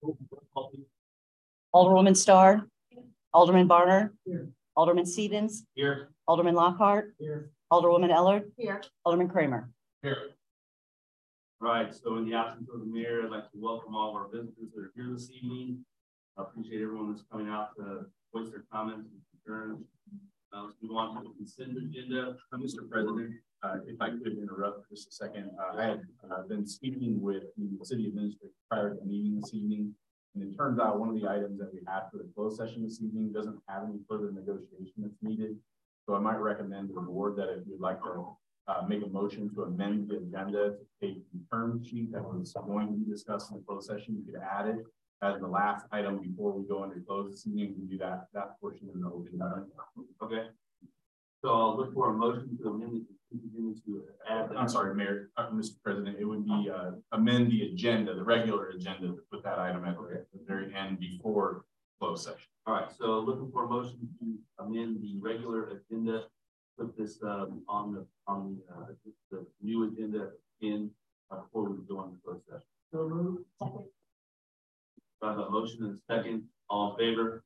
Alderwoman Starr. Alderman Barner. Here. Alderman Stevens. Here. Alderman Lockhart. Here. Alderwoman Ellard. Here. Alderman Kramer. Here. Right. So in the absence of the mayor, I'd like to welcome all of our visitors that are here this evening. I appreciate everyone that's coming out to voice their comments and concerns. Let's move on to the consent agenda. Mr. President, if I could interrupt for just a second, I had been speaking with the city administrator prior to the meeting this evening, and it turns out one of the items that we had for the closed session this evening doesn't have any further negotiation that's needed. So I might recommend to the board that if you'd like to make a motion to amend the agenda to take the term sheet that was going to be discussed in the closed session, you could add it as the last item before we go into close this evening. We can do that portion in the open. Okay. So I'll look for a motion to amend to add. I'm sorry, Mayor, Mr. President, it would be amend the agenda, the regular agenda, to put that item at the very end before closed session. All right. So looking for a motion to amend the regular agenda. Put this on the new agenda in before we go into closed session. So moved. I have a motion and a second. All in favor?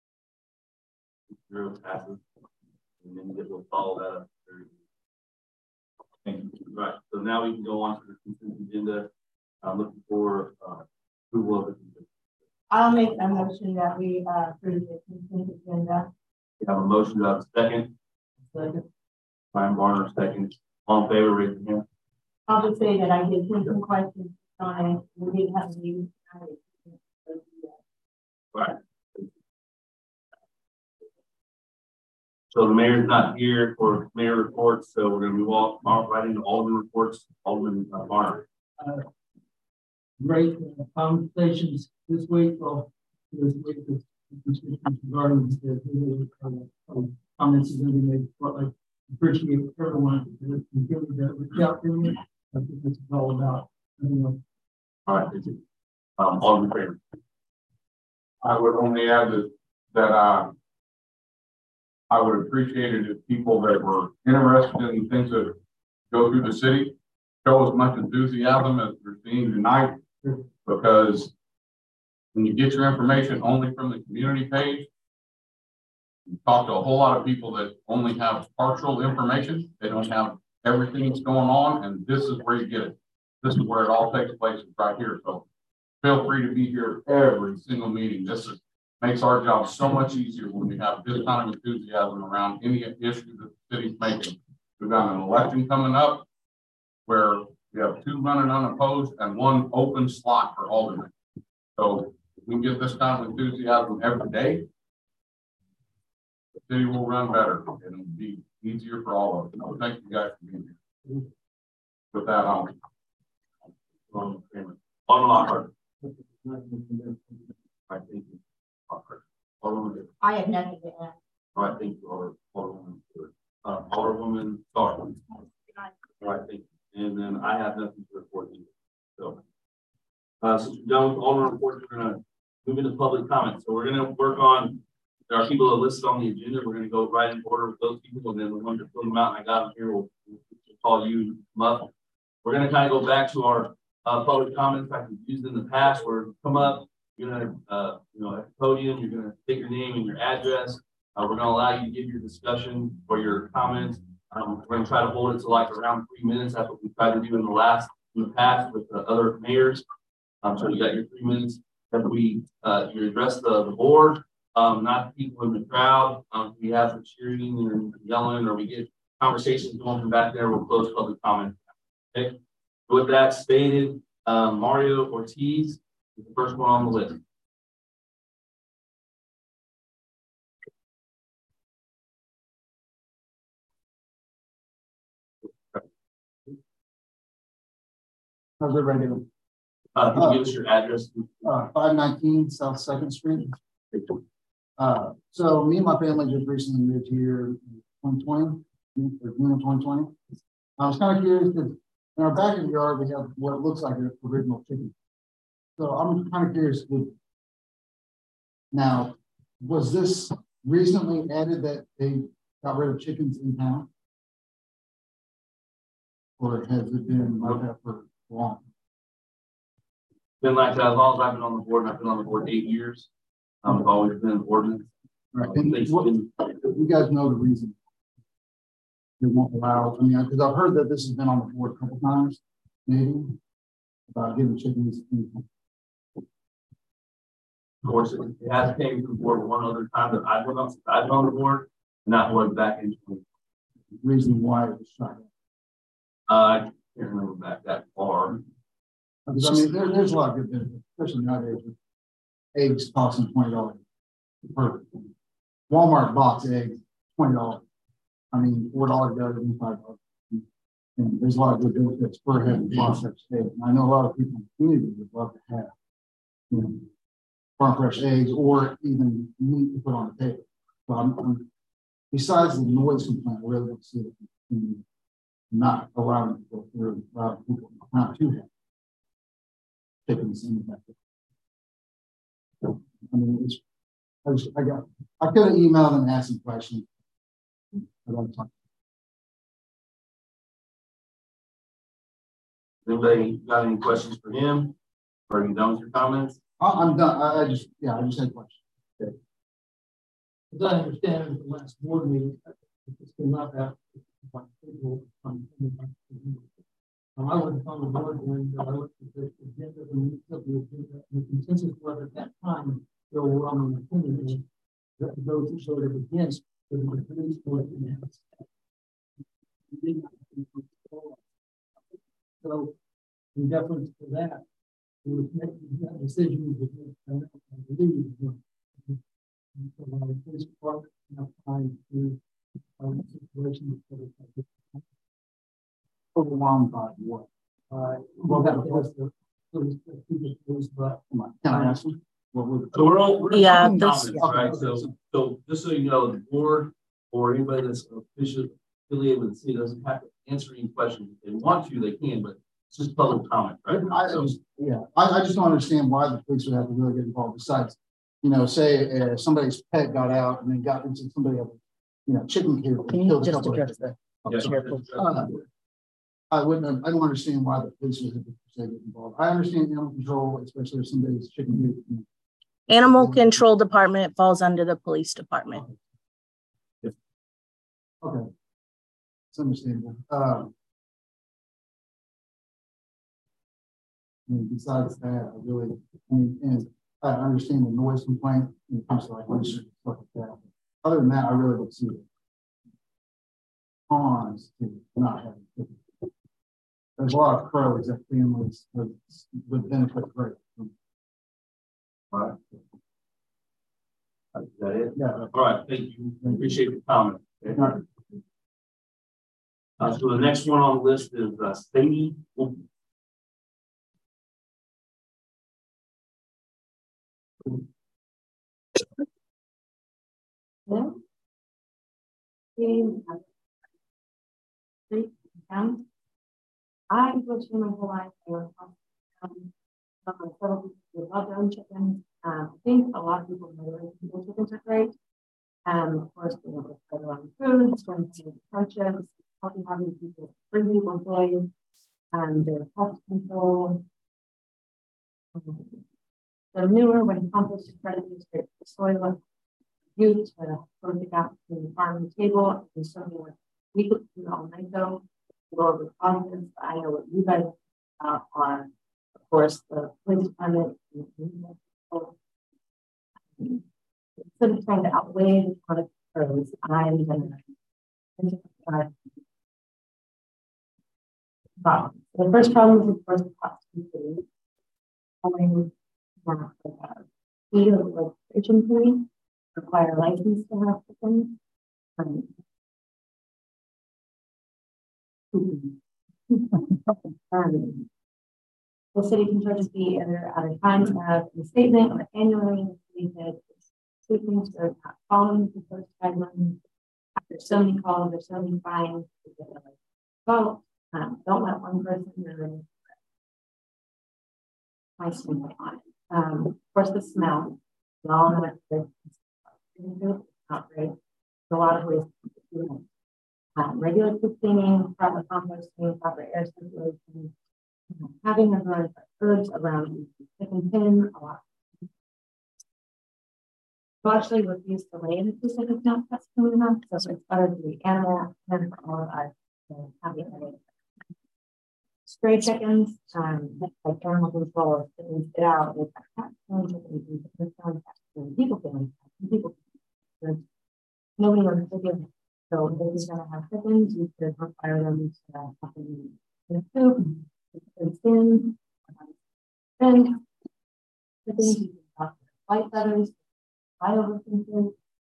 0 passes. And then we'll follow that up. Thank you. Right. So now we can go on to the consent agenda. I'm looking for approval of the consent. I'll make a motion that we approve the consent agenda. We have a motion to have a second. Second. Brian Barner, second. All in favor, raise your hand. I'll just say that I did take some questions on it. We didn't have a meeting tonight. Right. So the mayor's not here for mayor reports, so we're going to move on right into Alderman reports. Alderman Barner. Great conversations this week. Regarding the comments that we made. I appreciate everyone that continued to reach out to me. I think this is all about. All right, thank you. Alderman Kramer. I would only add that I would appreciate it if people that were interested in things that go through the city show as much enthusiasm as we're seeing tonight, because when you get your information only from the community page, you talk to a whole lot of people that only have partial information. They don't have everything that's going on, and this is where you get it. This is where it all takes place, right here. So feel free to be here every single meeting. This makes our job so much easier when we have this kind of enthusiasm around any issue that the city's making. We've got an election coming up where we have 2 running unopposed and 1 open slot for alderman. So if we get this kind of enthusiasm every day, the city will run better and it'll be easier for all of us. So thank you guys for being here. With that, Alderman Lockhart. All right, thank you. I have nothing to add. All right, thank you, Alderwoman. Alderwoman Starr. All right, thank you. And then I have nothing to report either. So, since we're done with Alderman reports, we're going to move into public comment. So we're going to work on, there are people that are listed on the agenda. We're going to go right in order with those people, and then the ones that fill them out, and I got them here, we'll call you up. We're going to kind of go back to our public comments like we've used in the past, where come up. You're gonna, at the podium, you're gonna take your name and your address. We're gonna allow you to give your discussion or your comments. We're gonna try to hold it to like around 3 minutes. That's what we tried to do in the past with the other mayors. So you got your 3 minutes. Then you address the board, not the people in the crowd. We have some cheering and yelling, or we get conversations going from back there. We'll close public comment. Okay. With that stated, Mario Ortiz is the first one on the list. How's everybody doing? Can you give us your address? 519 South 2nd Street. So me and my family just recently moved here in 2020, June of 2020. I was kind of curious because in our back of the yard, we have what looks like an original chicken. So I'm kind of curious. Now, was this recently added that they got rid of chickens in town? Or has it been like that for long? been like that as long as I've been on the board, and I've been on the board 8 years. I've always been an ordinance. Right. And It's what, been- you guys know the reason they won't allow, I mean, because I've heard that this has been on the board a couple times, maybe, about giving chickens. Of course, it has came to the board one other time that I've been on the board, and that was back in. Reason why it was shot. I can't remember back that far. Because I mean, there's a lot of good benefits, especially nowadays with eggs costing $20 per Walmart box eggs, $20. I mean, $4 better than $5. And there's a lot of good benefits per head of farm fresh eggs. And I know a lot of people in the community would love to have, you know, farm fresh eggs or even meat to put on the table. So I'm besides the noise complaint, I really don't see it not allowing people through, people not to have chickens in the back. So, I mean, I could have emailed and asked some questions. Anybody got any questions for him? Or are you done with your comments? I'm done. I just had questions. As I understand it, the last board meeting, this came up after people I wasn't on the board when I looked at the agenda and the consensus was at that time, the overwhelming opinion that those who voted against the police board didn't have. So, in deference to that, we was making that decision with I believe. So the police department enough time to situation. Overwhelmed by what? Well, that was the but Can I ask you? What was So we're Yeah, talking this- comments, right? So just so you know, the board or anybody that's officially affiliated with the city doesn't have to answer any questions. If they want to, they can, but it's just public comment, right? I just don't understand why the police would have to really get involved. Besides, you know, say somebody's pet got out and then got into somebody else's, you know, chicken coop. Can you just address that? Yes. I don't understand why the police would have to get involved. I understand animal control, especially if somebody's chicken coop. Animal control department falls under the police department. Okay. It's understandable. Besides that, and I understand the noise complaint when it comes to like stuff like that. Other than that, I really don't see it. Cons to not having chickens. There's a lot of pros that families would benefit greatly from. All right. Is that it? Yeah. All right, thank you. I appreciate your comment. Okay. So the next one on the list is Sadie. I go to my whole life. I love their own chickens. I think a lot of people know that chickens are great. Of course, they have better on foods, going to purchase, helping having people, bring people employees, and their pest control. They're newer when composted credit is great for soil use to close the gap between the farm and the table. And certainly what we could do all night though, go over the positives. I know what you guys are, of course, the police department. Instead of trying to outweigh the kind of pros, I'm going to problems. The first problem is, of course, the cost of food. Registration fee, require a license to have chickens. The city can charge a fee either at a time of the statement or annually. Chickens are not following the first guidelines. After so many calls, there's so many fines. So don't let one person ruin my standpoint on it. Of course, the smell. We all know it's not great. There's a lot of ways to do it. Regular cleaning, proper composting, proper air circulation, having the herbs around chicken pin a lot. We actually refuse to lay in the specific nut that's coming up, so it's better to the animal than for all of us to have it. Stray chickens, like animal control, chickens get out, with people nobody wants to give. So if you're gonna have chickens, you should require them to have in the soup, and skin, and the things you can talk white feathers, white overthinking.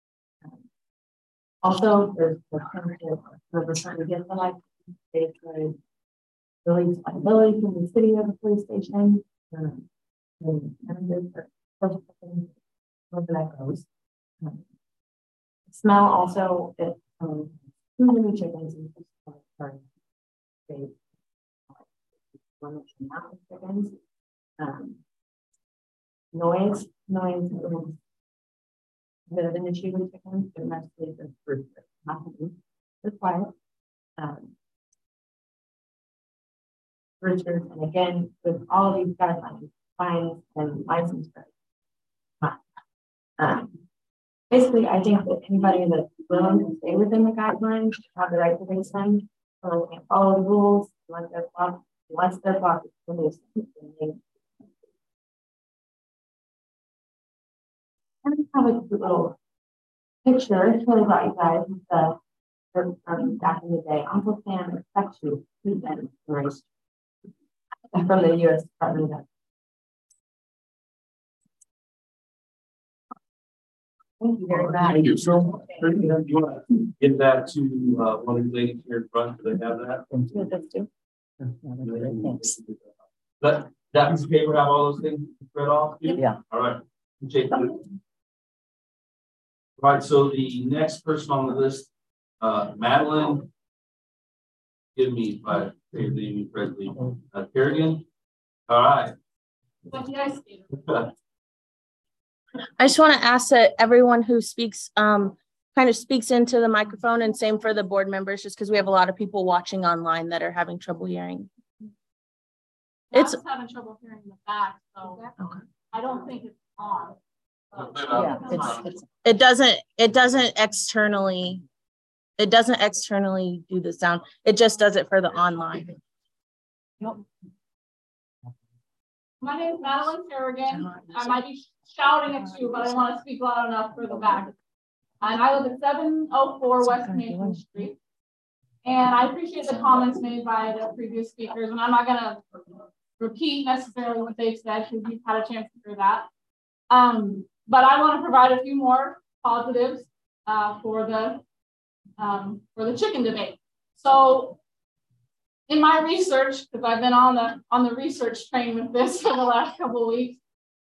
Also, there's the we're trying to get the like they could release liability from the city of the police station. And wherever that goes. Smell also if too many chickens and they chickens. Noise is a bit of an issue with chickens, but mostly the fruit is quiet. Roosters, and again, with all of these guidelines, fines and license basically, I think that anybody that's willing to stay within the guidelines have the right to raise them, so they can't follow the rules unless their block is released. And I have a little picture to show about you guys from back in the day. Uncle Sam expects you to then raised from the U.S. Department of. Thank you very much. Thank you. So, you want to get that to one of the ladies here in front? Do they have that? Yeah, that's too. Thanks. That piece of paper have all those things read off? Yeah. All right. Appreciate that. All right. So the next person on the list, Madeline. Give me by name Presley Kerrigan. All right. I just want to ask that everyone who speaks kind of speaks into the microphone, and same for the board members, just because we have a lot of people watching online that are having trouble hearing. It's having trouble hearing the back, so okay. I don't think it's on. Yeah, it doesn't externally do the sound. It just does it for the online. Yep. My name is Madeline Kerrigan. I might be shouting at you, but I want to speak loud enough for the back. And I live at 704 West Mason Street. And I appreciate the comments made by the previous speakers, and I'm not going to repeat necessarily what they've said because you've had a chance to hear that. But I want to provide a few more positives for the chicken debate. So, in my research, because I've been on the research train with this for the last couple of weeks,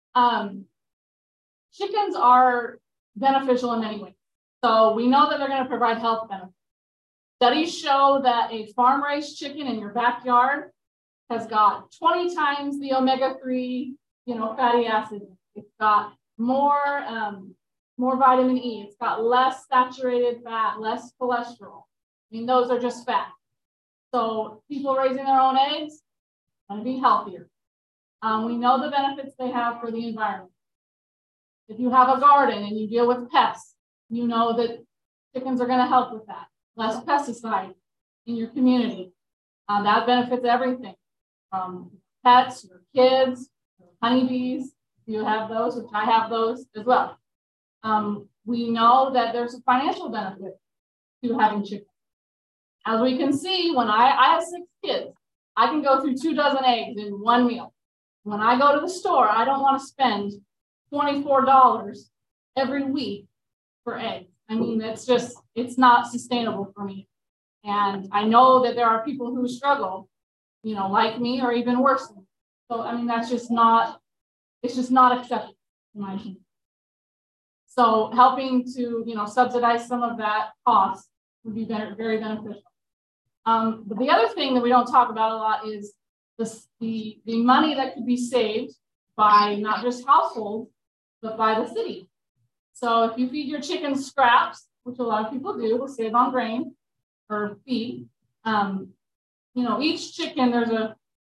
chickens are beneficial in many ways. So we know that they're going to provide health benefits. Studies show that a farm-raised chicken in your backyard has got 20 times the omega-3, fatty acids. It's got more vitamin E. It's got less saturated fat, less cholesterol. I mean, those are just facts. So people raising their own eggs are going to be healthier. We know the benefits they have for the environment. If you have a garden and you deal with pests, you know that chickens are going to help with that. Less pesticides in your community. That benefits everything from pets, your kids, honeybees. You have those, which I have those as well. We know that there's a financial benefit to having chickens. As we can see, when I have 6 kids, I can go through 2 dozen eggs in one meal. When I go to the store, I don't want to spend $24 every week for eggs. I mean, it's not sustainable for me. And I know that there are people who struggle, like me or even worse. So, I mean, it's just not acceptable in my opinion. So helping to, subsidize some of that cost would be very beneficial. But the other thing that we don't talk about a lot is the money that could be saved by not just households, but by the city. So if you feed your chickens scraps, which a lot of people do, to save on grain or feed, each chicken, there's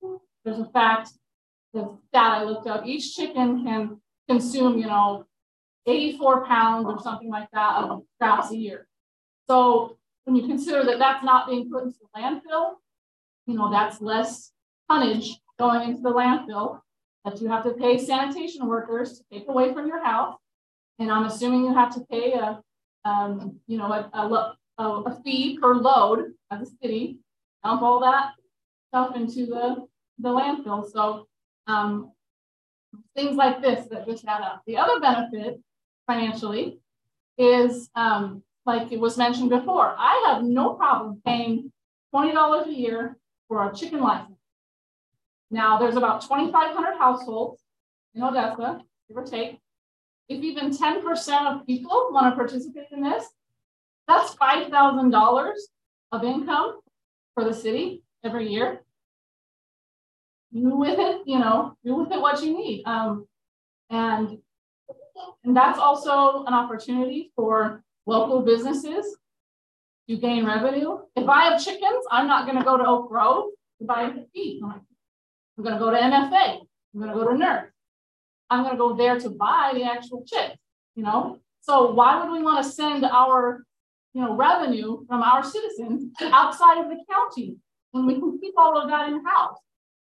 there's a fact, the stat I looked up, each chicken can consume, 84 pounds or something like that of scraps a year. So when you consider that that's not being put into the landfill, that's less tonnage going into the landfill that you have to pay sanitation workers to take away from your house. And I'm assuming you have to pay a fee per load as a city, dump all that stuff into the landfill. So things like this that just add up. The other benefit financially is, like it was mentioned before, I have no problem paying $20 a year for a chicken license. Now there's about 2,500 households in Odessa, give or take. If even 10% of people want to participate in this, that's $5,000 of income for the city every year. Do with it what you need. And that's also an opportunity for local businesses to gain revenue. If I have chickens, I'm not going to go to Oak Grove to buy feed. I'm going to go to MFA. I'm going to go to Nerd. I'm going to go there to buy the actual chicks, So why would we want to send our, revenue from our citizens outside of the county when we can keep all of that in-house?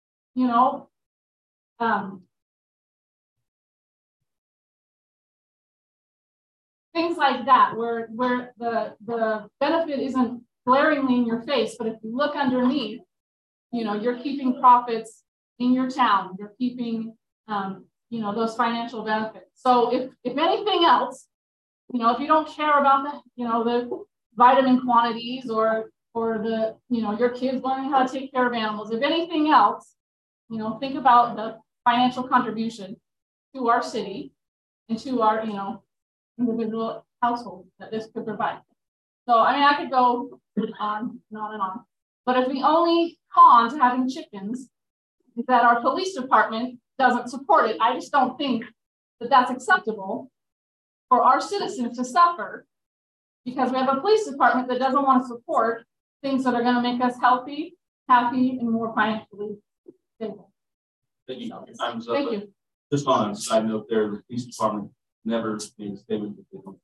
Things like that, where the benefit isn't glaringly in your face, but if you look underneath, you're keeping profits in your town. You're keeping, those financial benefits. So if anything else, if you don't care about the vitamin quantities or the, your kids learning how to take care of animals, if anything else, think about the financial contribution to our city and to our, individual households that this could provide. So, I could go on and on and on. But if the only con to having chickens is that our police department doesn't support it, I just don't think that that's acceptable for our citizens to suffer because we have a police department that doesn't want to support things that are going to make us healthy, happy, and more financially stable. Thank you. Thank you. Just on a side note there, the police department never made a statement that they don't.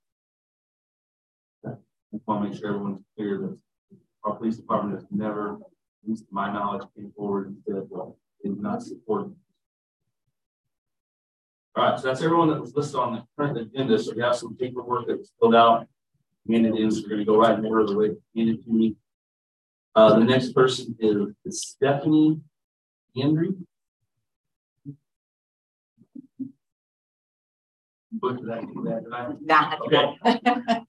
I want to make sure everyone's clear that our police department has never, at least to my knowledge, came forward and said, well, they do not support it. All right, so that's everyone that was listed on the current agenda. So we have some paperwork that was filled out, handed in. So we're going to go right in order the way it's handed to me. The next person is Stephanie Andrew. Butcher that. Okay.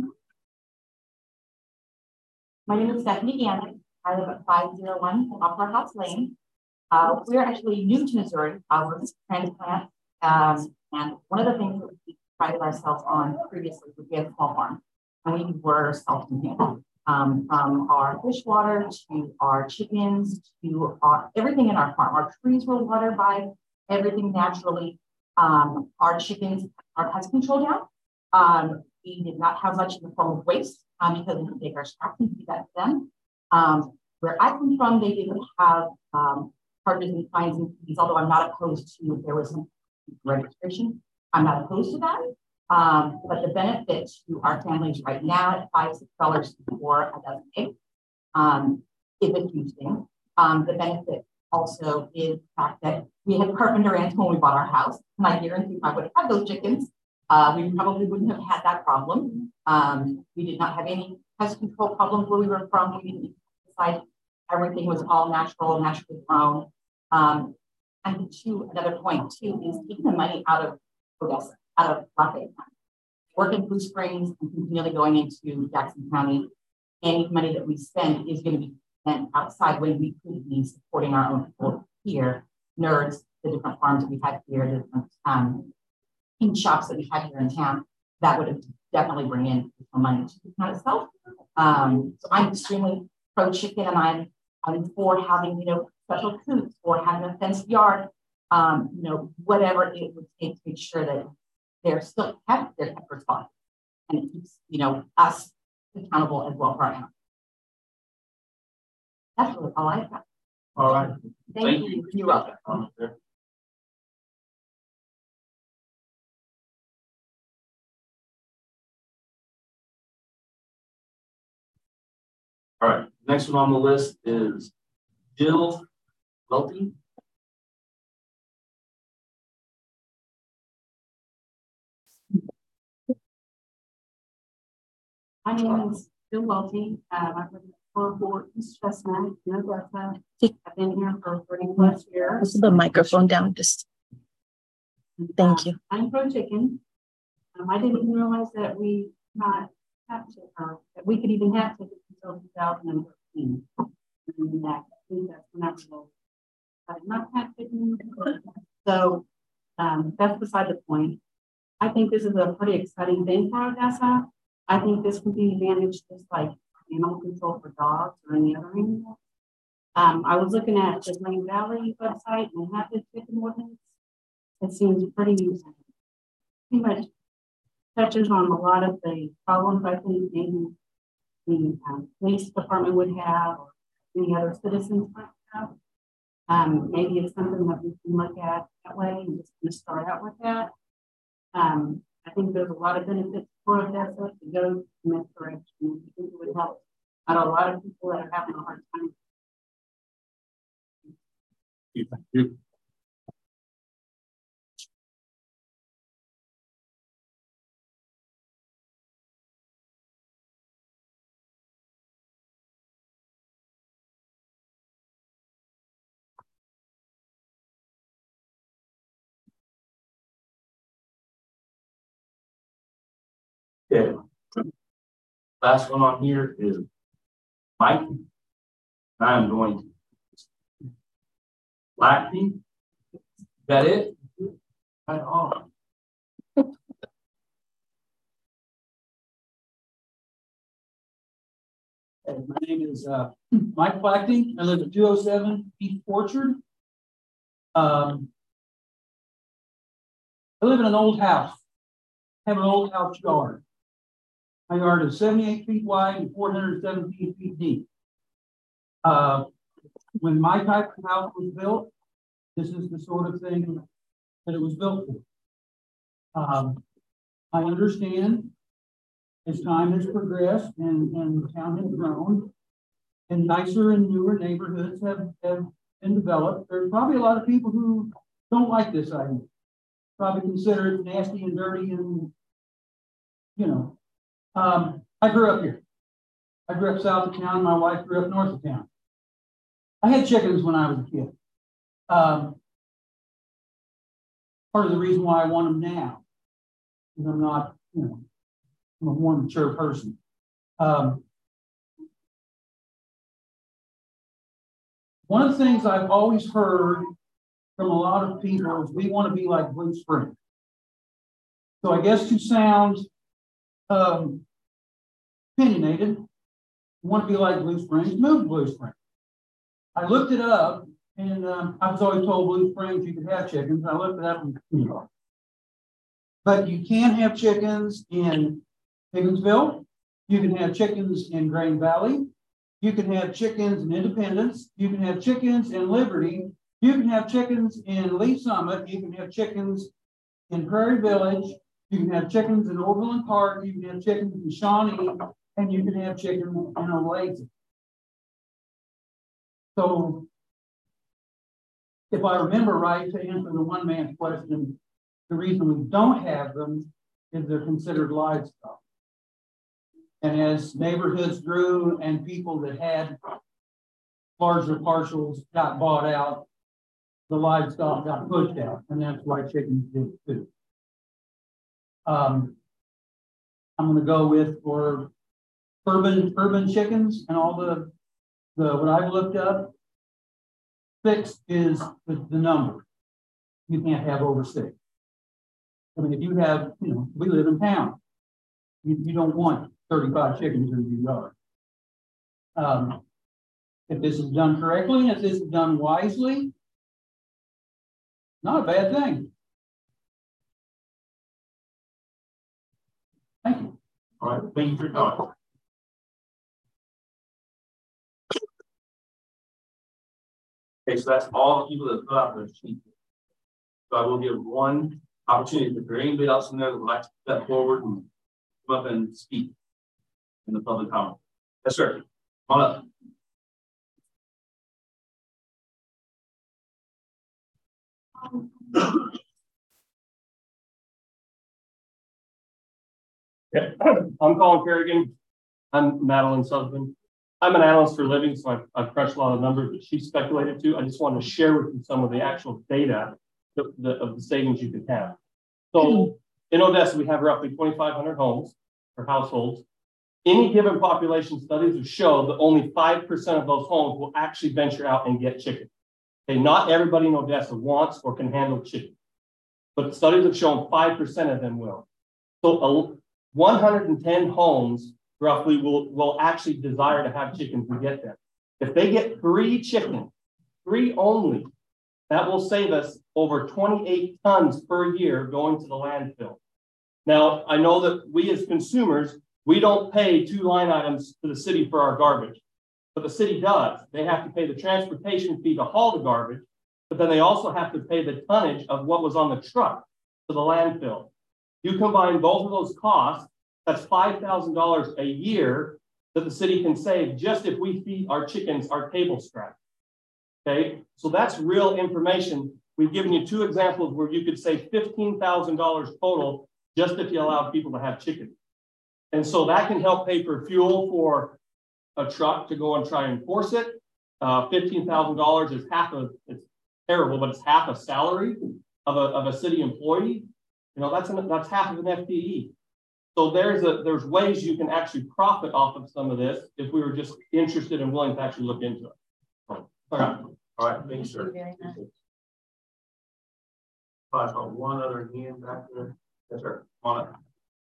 My name is Stephanie Gannon. I live at 501 Opera House Lane. We're actually new to Missouri. We're a transplant. And one of the things that we prided ourselves on previously was we had a small farm. And we were self-contained. From our fish water to our chickens to everything in our farm. Our trees were watered by everything naturally. Our chickens, our pest control down. We did not have much in the form of waste because we could take our scraps and feed that to them. Where I come from, they didn't have charges and fines and fees, although I'm not opposed to if there was some registration. I'm not opposed to that. But the benefit to our families right now at $5, $6 for a dozen eggs is a huge thing. The benefit also is the fact that we had carpenter ants when we bought our house. And I guarantee if I would have had those chickens, we probably wouldn't have had that problem. We did not have any pest control problems where we were from. We didn't decide everything was all natural, naturally grown. And to another point too is taking the money out of Odessa, out of Lafayette County. Work in Blue Springs and continually going into Jackson County. Any money that we spend is going to be spent outside when we could be supporting our own people here, Nerds, the different farms that we had here, the different ink shops that we had here in town. That would have definitely bring in some money to the town itself. So I'm extremely pro chicken, and I'm for having, special coops or having a fenced yard, whatever it would take to make sure that they're still kept, they're kept responsible. And it keeps, us accountable as well for our animals. That's really all I've got. All right. Thank you. You're welcome. All right, next one on the list is Jill Welty. My name is Jill Welty. I work for East Chestnut in Augusta. I've been here for 30+ years. This is the microphone down. Just thank you. I'm pro chicken. I didn't even realize that we not have to, that we could even have chickens until 2013. And I think that's when I was not had chickens. So that's beside the point. I think this is a pretty exciting thing for Odessa. I think this would be managed just like animal control for dogs or any other animal. I was looking at the Green Valley website and they have this chicken ordinance. It seems pretty much touches on a lot of the problems I think maybe the police department would have or any other citizens might have. Maybe it's something that we can look at that way and just kind of start out with that. I think there's a lot of benefits for Odessa to go in this direction. I think it would help out a lot of people that are having a hard time. Thank you. Okay. Last one on here is Mike. I'm going to Lackney. Is that it? Right on. My name is Mike Blackney. I live at 207 East Orchard. I live in an old house. I have an old house yard. My yard is 78 feet wide and 417 feet deep. When my type of house was built, this is the sort of thing that it was built for. I understand as time has progressed and the town has grown and nicer and newer neighborhoods have been developed. There's probably a lot of people who don't like this idea. Probably consider it nasty and dirty and, you know. I grew up here. I grew up south of town. My wife grew up north of town. I had chickens when I was a kid. Part of the reason why I want them now is I'm not, you know, I'm a more mature person. One of the things I've always heard from a lot of people is we want to be like Blue Spring. So I guess to sound opinionated, we want to be like Blue Springs, move to Blue Springs. I looked it up, and I was always told Blue Springs you could have chickens. I looked it up, and you know, but you can have chickens in Higginsville. You can have chickens in Green Valley. You can have chickens in Independence. You can have chickens in Liberty. You can have chickens in Lee Summit. You can have chickens in Prairie Village. You can have chickens in Overland Park. You can have chickens in Shawnee, and you can have chickens in Olathe. So, if I remember right, to answer the one man's question, the reason we don't have them is they're considered livestock. And as neighborhoods grew and people that had larger parcels got bought out, the livestock got pushed out, and that's why chickens did too. I'm going to go with for urban chickens and all the what I've looked up. 6 is the number. You can't have over 6. I mean, if you have, you know, we live in town. You don't want 35 chickens in your yard. If this is done correctly, if this is done wisely, not a bad thing. Thank you. All right, thank you for your time. Okay, so that's all the people that fill out their sheet. So I will give one opportunity. If there anybody else in there that would like to step forward and come up and speak in the public comment. Yes, sir. Come on up. Yeah. I'm Colin Kerrigan. I'm Madeline Sutherland. I'm an analyst for a living, so I've crushed a lot of numbers that she speculated to. I just wanted to share with you some of the actual data of the savings you could have. So in Odessa, we have roughly 2,500 homes or households. Any given population studies have shown that only 5% of those homes will actually venture out and get chicken. Okay, not everybody in Odessa wants or can handle chicken, but studies have shown 5% of them will. So 110 homes roughly will actually desire to have chickens and get them. If they get 3 chickens, 3 only, that will save us over 28 tons per year going to the landfill. Now, I know that we as consumers, we don't pay 2 line items to the city for our garbage, but the city does. They have to pay the transportation fee to haul the garbage, but then they also have to pay the tonnage of what was on the truck to the landfill. You combine both of those costs, that's $5,000 a year that the city can save just if we feed our chickens our table scraps. Okay, so that's real information. We've given you 2 examples where you could save $15,000 total just if you allow people to have chicken. And so that can help pay for fuel for a truck to go and try and force it. $15,000 is it's terrible, but it's half a salary of a city employee. You know, that's half of an FTE. So there's ways you can actually profit off of some of this if we were just interested and willing to actually look into it. All right, thank you, sir. I've got one other hand back there. Yes, sir. Come on up.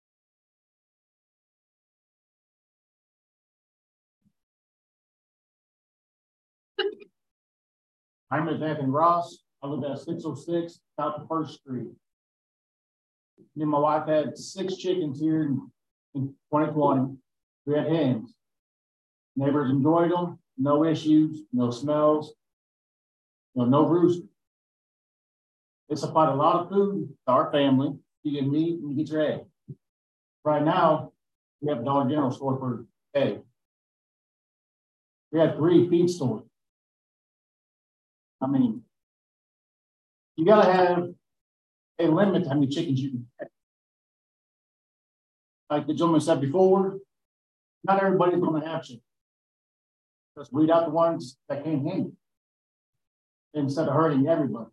My name is Anthony Ross. I live at 606 South 1st Street. Me and my wife had 6 chickens here in 2020. We had hens. Neighbors enjoyed them, no issues, no smells, no rooster. It supplied a lot of food to our family. You get meat and you get your egg. Right now, we have a Dollar General store for egg. We had 3 feed stores. I mean, you gotta have a limit to how many chickens you can get. Like the gentleman said before, not everybody's gonna have chicken. Just weed out the ones that can't handle it instead of hurting everybody.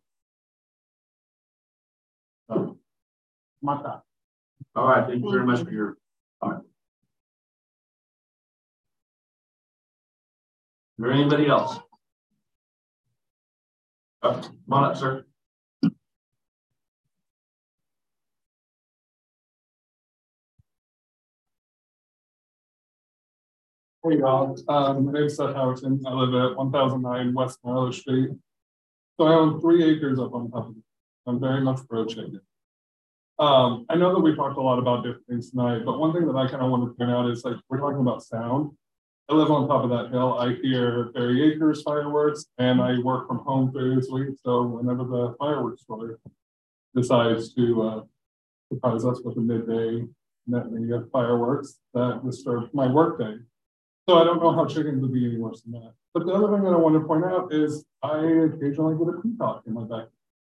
So, my thought. All right, thank you very much for your comment. Is there anybody else? Come on up, sir. Hey y'all, my name is Seth Howerton. I live at 1009 West Marlow Street. So I own 3 acres up on top of it. I'm very much pro chicken. I know that we talked a lot about different things tonight, but one thing that I kind of want to point out is like we're talking about sound. I live on top of that hill. I hear Berry Acres fireworks, and I work from home 3 days a week. So whenever the fireworks store decides to surprise us with a midday fireworks, that disturbs my workday. So I don't know how chickens would be any worse than that. But the other thing that I want to point out is I occasionally get a peacock in my backyard.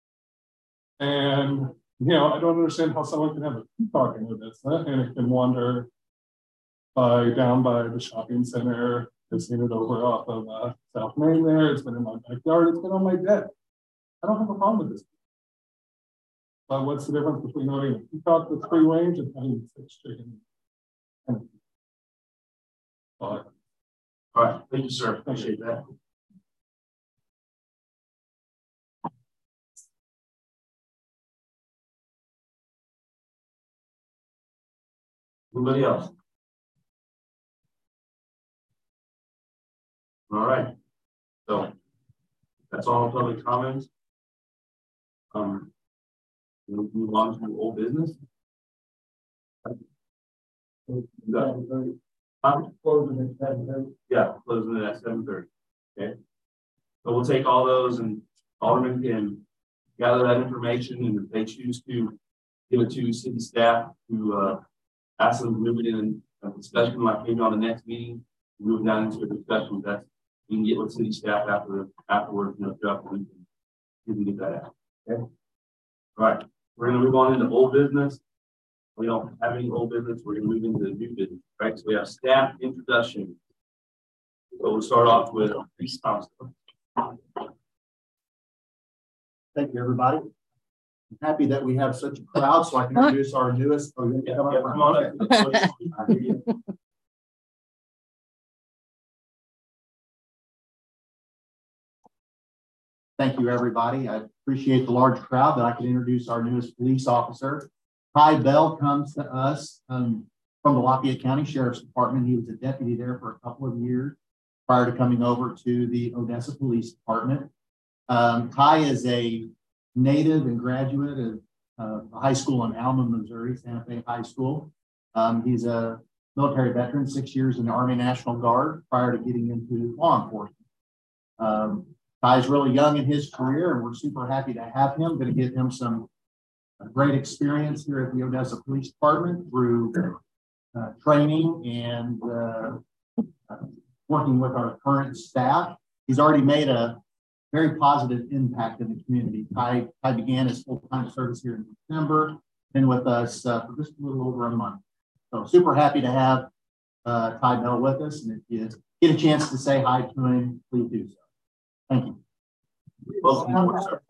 And, I don't understand how someone can have a peacock in Odessa and it can wander down by the shopping center. I've seen it over off of South Main there. It's been in my backyard. It's been on my deck. I don't have a problem with this. But what's the difference between owning a peacock with free range and having 6 chickens? All right, thank you, sir. Appreciate that. Anybody else? All right. So that's all public comments. We'll move on to old business. Yeah, closing it at 7:30. Okay. So we'll take all those and Alderman can gather that information, and if they choose to give it to city staff to ask them to move it in a discussion, like maybe on the next meeting, move down into a discussion that we can get with city staff afterwards, throughout the week, you can get that out. Okay. All right. We're going to move on into old business. We don't have any old business. We're going to move into the new business. Right. So we have staff introduction. So we'll start off with Reese Thompson. Thank you, everybody. I'm happy that we have such a crowd, so I can introduce our newest. Oh, yeah, come on up. Thank you, everybody. I appreciate the large crowd that I can introduce our newest police officer. Ty Bell comes to us from the Lafayette County Sheriff's Department. He was a deputy there for a couple of years prior to coming over to the Odessa Police Department. Ty is a native and graduate of a high school in Alma, Missouri, Santa Fe High School. He's a military veteran, 6 years in the Army National Guard prior to getting into law enforcement. Ty's really young in his career, and we're super happy to have him. Going to give him some great experience here at the Odessa Police Department through training and working with our current staff. He's already made a very positive impact in the community. Ty began his full-time service here in December, been with us for just a little over a month. So super happy to have Ty Bell with us, and if you get a chance to say hi to him, please do so. Thank you. Welcome aboard, sir.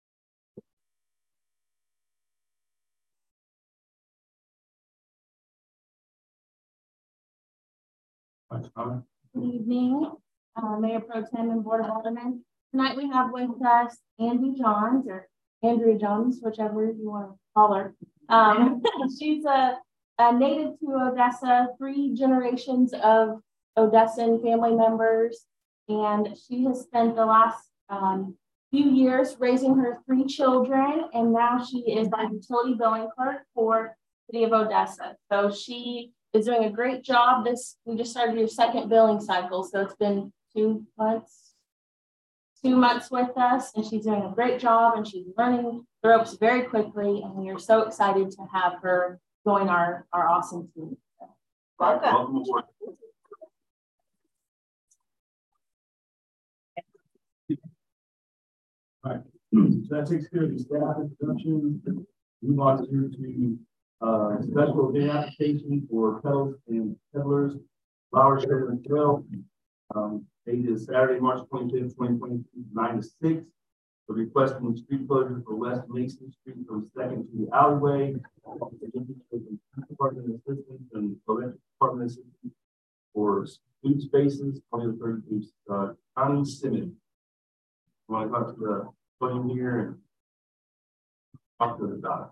Good evening, Mayor Pro Tem and Board of Aldermen. Tonight we have with us Andy Johns, or Andrea Jones, whichever you want to call her. She's a native to Odessa, 3 generations of Odessan family members, and she has spent the last few years raising her 3 children, and now she is a utility billing clerk for the City of Odessa. So she is doing a great job. We just started your 2nd billing cycle, so it's been 2 months with us, and she's doing a great job, and she's learning the ropes very quickly, and we are so excited to have her join our awesome team. Welcome. All right, so that takes care of the staff introduction. Move on to special event application for pedals and peddlers, flower show and trail. Date is Saturday, March 25th, 2022, 9 to 6. The request from street closure for West Mason Street from 2nd to the alleyway. Department assistance and electric department assistance for food spaces, 20 to 30 Connie Simmons. I want to talk to the podium here and talk to the doc.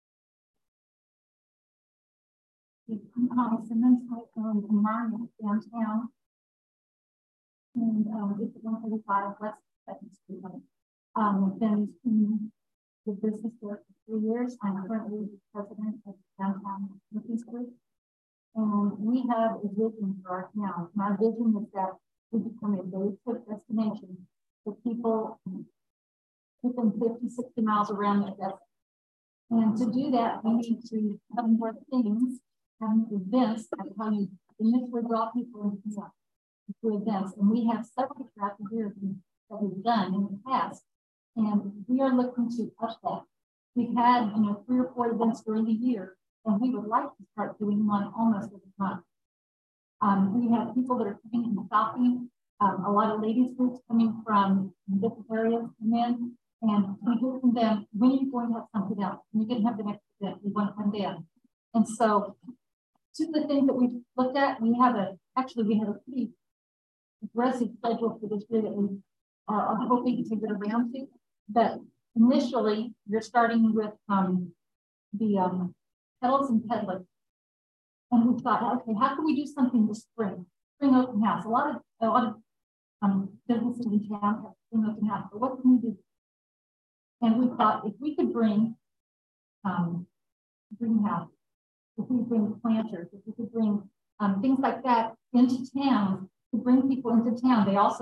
Connie Simmons, I own a mine downtown. And it's 135 West 2nd Street. Been in the business for 3 years. I'm currently the president of Downtown Northeast Group. And we have a vision for our town. My vision is that we become a very quick destination for people within 50, 60 miles around Odessa. And to do that, we need to have more things, have events that how you initially draw people into events. And we have several throughout the year that we've done in the past. And we are looking to up that. We've had 3 or 4 events during the year, and we would like to start doing one almost every month. We have people that are coming in shopping, a lot of ladies groups coming from different areas come in, and we hear from them, when are you going to have something else? When are you going to have the next event? We want to come in. And so, 2 of the things that we've looked at, we have a pretty aggressive schedule for this year that we are hoping to get around to. But initially, you're starting with the pedals and peddlers. And we thought, okay, how can we do something this spring? Spring open house. A lot of businesses in town have spring open house. But what can we do? And we thought if we could bring greenhouse, if we bring planters, if we could bring things like that into town, to bring people into town. They also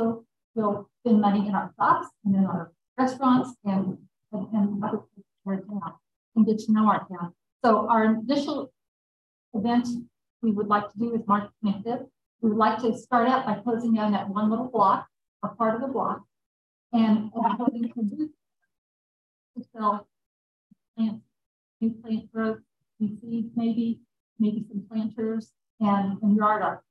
we'll spend money in our shops and in our restaurants and other places in our town and get to know our town. So our initial event we would like to do is March 25th. We would like to start out by closing down that one little block, or part of the block, and hoping to do to sell plants, new plant growth, new seeds, maybe some planters and yard art.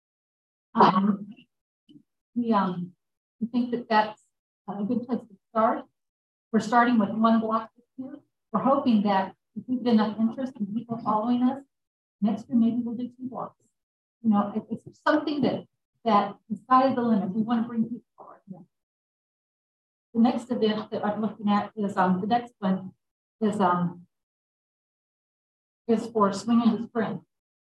We think that that's a good place to start. We're starting with one block this year. We're hoping that if we get enough interest in people following us, next year maybe we'll do 2 blocks. You know, it's something that the sky is the limit. We want to bring people forward. Yeah. The next event that I'm looking at is the next one is for Swing into Spring.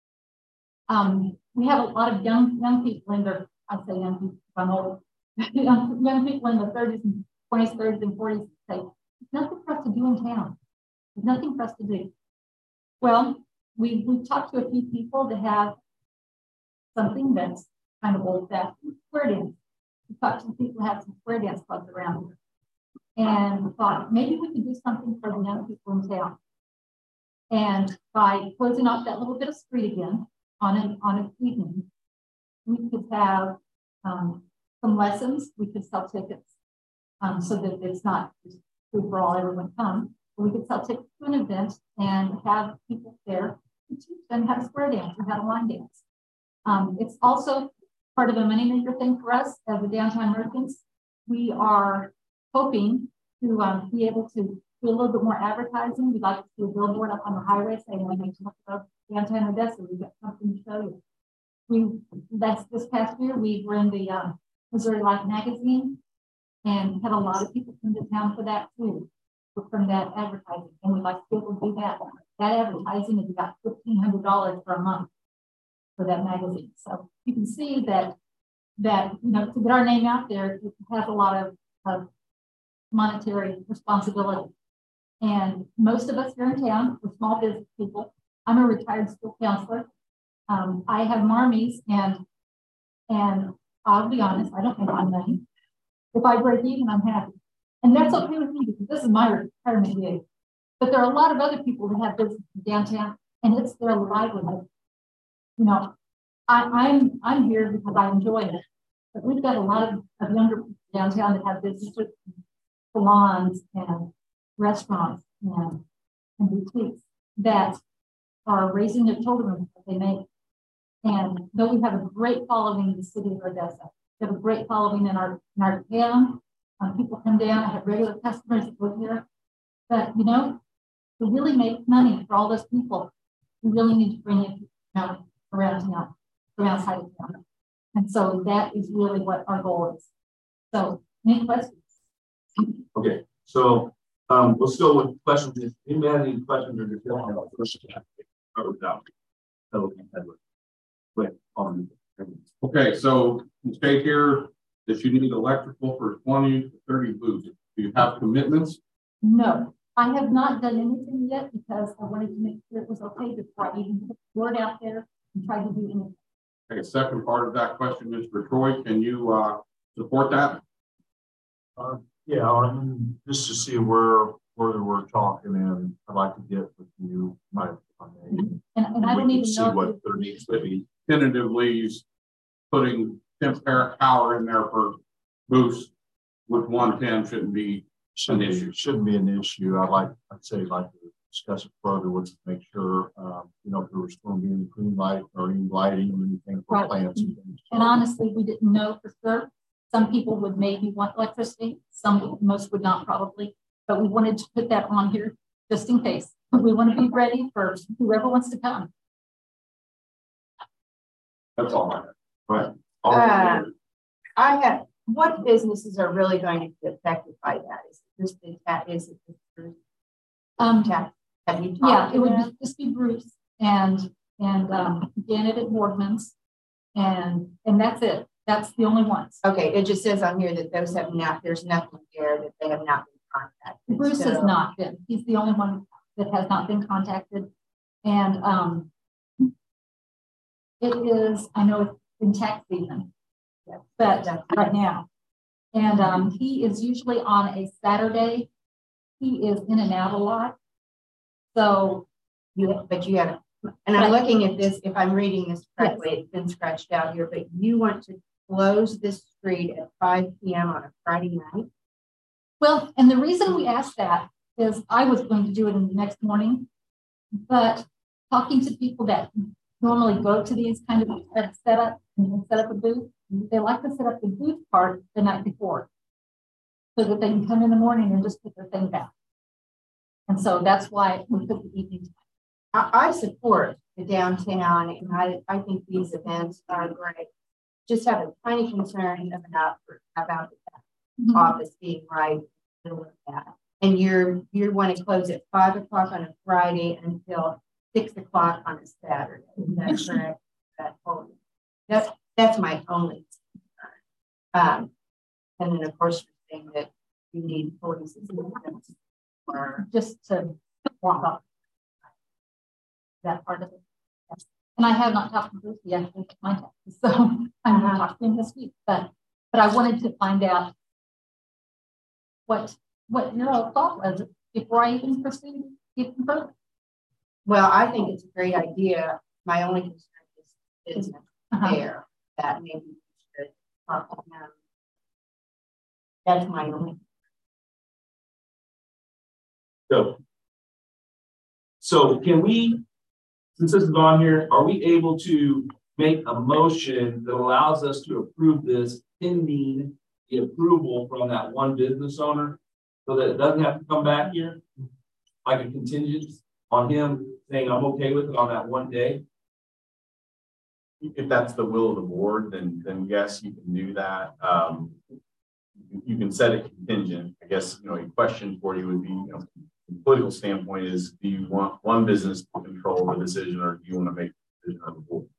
We have a lot of young people in their, I say young people, I'm old, young people in the 30s and 20s, 30s and 40s say, there's nothing for us to do in town. There's nothing for us to do. Well, we've talked to a few people that have something that's kind of old-fashioned, square dance. We talked to people who have some square dance clubs around here. And thought maybe we could do something for the young people in town. And by closing off that little bit of street again on an evening, we could have some lessons. We could sell tickets so that it's not just free for all, everyone come. But we could sell tickets to an event and have people there to teach them how to square dance or how to line dance. It's also part of a moneymaker thing for us as the downtown merchants. We are hoping to be able to do a little bit more advertising. We'd like to see a billboard up on the highway saying, when you talk about downtown Odessa, we've got something to show you. This past year, we were in the Missouri Life magazine and had a lot of people come to town for that too, from that advertising. And we'd like to be able to do that. That advertising is about $1,500 for a month for that magazine. So you can see that you know, to get our name out there, it has a lot of monetary responsibility. And most of us here in town, we're small business people. I'm a retired school counselor. I have Marmies, and I'll be honest, I don't make my money. If I break even, I'm happy. And that's okay with me because this is my retirement gig. But there are a lot of other people that have business downtown, and it's their livelihood. You know, I'm here because I enjoy it. But we've got a lot of younger people downtown that have businesses, salons and restaurants and boutiques that are raising their children that they make. And though we have a great following in the city of Odessa, we have a great following in our town. People come down, I have regular customers that live here. But you know, to really make money for all those people, we really need to bring it around town, from outside of town. And so that is really what our goal is. So, any questions? Okay, so we'll still with questions. If anybody has any questions or just Okay, so you state here that you need electrical for 20 to 30 booths. Do you have commitments? No, I have not done anything yet because I wanted to make sure it was okay before I even put the word out there and try to do anything. Okay, second part of that question is for Troy. Can you support that? Yeah, just to see where we're talking, and I'd like to get with you, and I don't even see know what there needs to be. Tentatively putting temp power in there for boosts with 110 shouldn't be an issue. Shouldn't be an issue. I'd say like to discuss it further with make sure you know if there was going to be any green light or any lighting or anything for plants and things. And honestly, we didn't know for sure. Some people would maybe want electricity, most would not probably, but we wanted to put that on here just in case. We want to be ready for whoever wants to come. That's all I have. Right. I have, what businesses are really going to be affected by that? Is it just the tax? Is it just tax? Yeah, it would just be Bruce and Janet at Boardman's, and that's it. That's the only ones. Okay, it just says on here that those have not. There's nothing there that they have not been contacted. Bruce has not been. He's the only one that has not been contacted, and it is. I know it's in tax season, but right now, And he is usually on a Saturday. He is in and out a lot. So but you have, and I'm looking at this, if I'm reading this correctly, yes. It's been scratched out here, but you want to close this street at 5 p.m. on a Friday night? Well, and the reason we asked that is I was going to do it in the next morning, but talking to people that normally go to these kind of setup and set up a booth, they like to set up the booth part the night before so that they can come in the morning and just put their thing down. And so that's why we put the evening time. I support the downtown, and I think these events are great. Just have a tiny concern about the office being right with that. And you want to close at 5 o'clock on a Friday until 6 o'clock on a Saturday. Is that correct? That's my only concern. And then of course you're saying that you need police assistance or just to walk up that part of it. Yes. And I have not talked to Bruce yet with my taxes, so I'm going to talk to him this week. But I wanted to find out what your thought was before I even proceed even further. Well, I think it's a great idea. My only concern is there that maybe we should talk to him. That's my only. So can we, since this is on here, are we able to make a motion that allows us to approve this pending the approval from that one business owner so that it doesn't have to come back here? Like a contingent on him saying I'm okay with it on that one day? If that's the will of the board, then yes, you can do that. You can set a contingent. I guess, a question for you would be, from a political standpoint is, do you want one business to control the decision or do you want to make the decision on the board?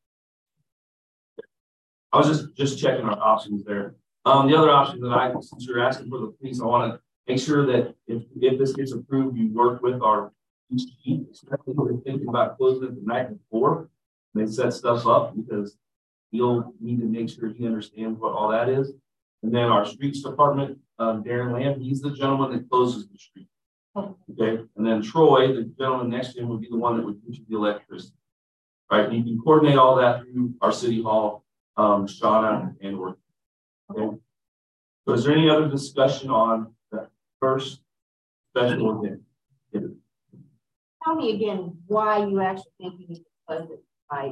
I was just checking our options there. The other option that since you're asking for the police, I want to make sure that if this gets approved, you work with our chief, especially when we're thinking about closing it the night before. They set stuff up because you'll need to make sure he understands what all that is. And then our streets department, Darren Lamb, he's the gentleman that closes the street. Okay. And then Troy, the gentleman next to him, would be the one that would teach you the electricity. Right. And you can coordinate all that through our city hall, Shauna and work. Okay. So is there any other discussion on that first special event? Tell me again why you actually think you need to close it by.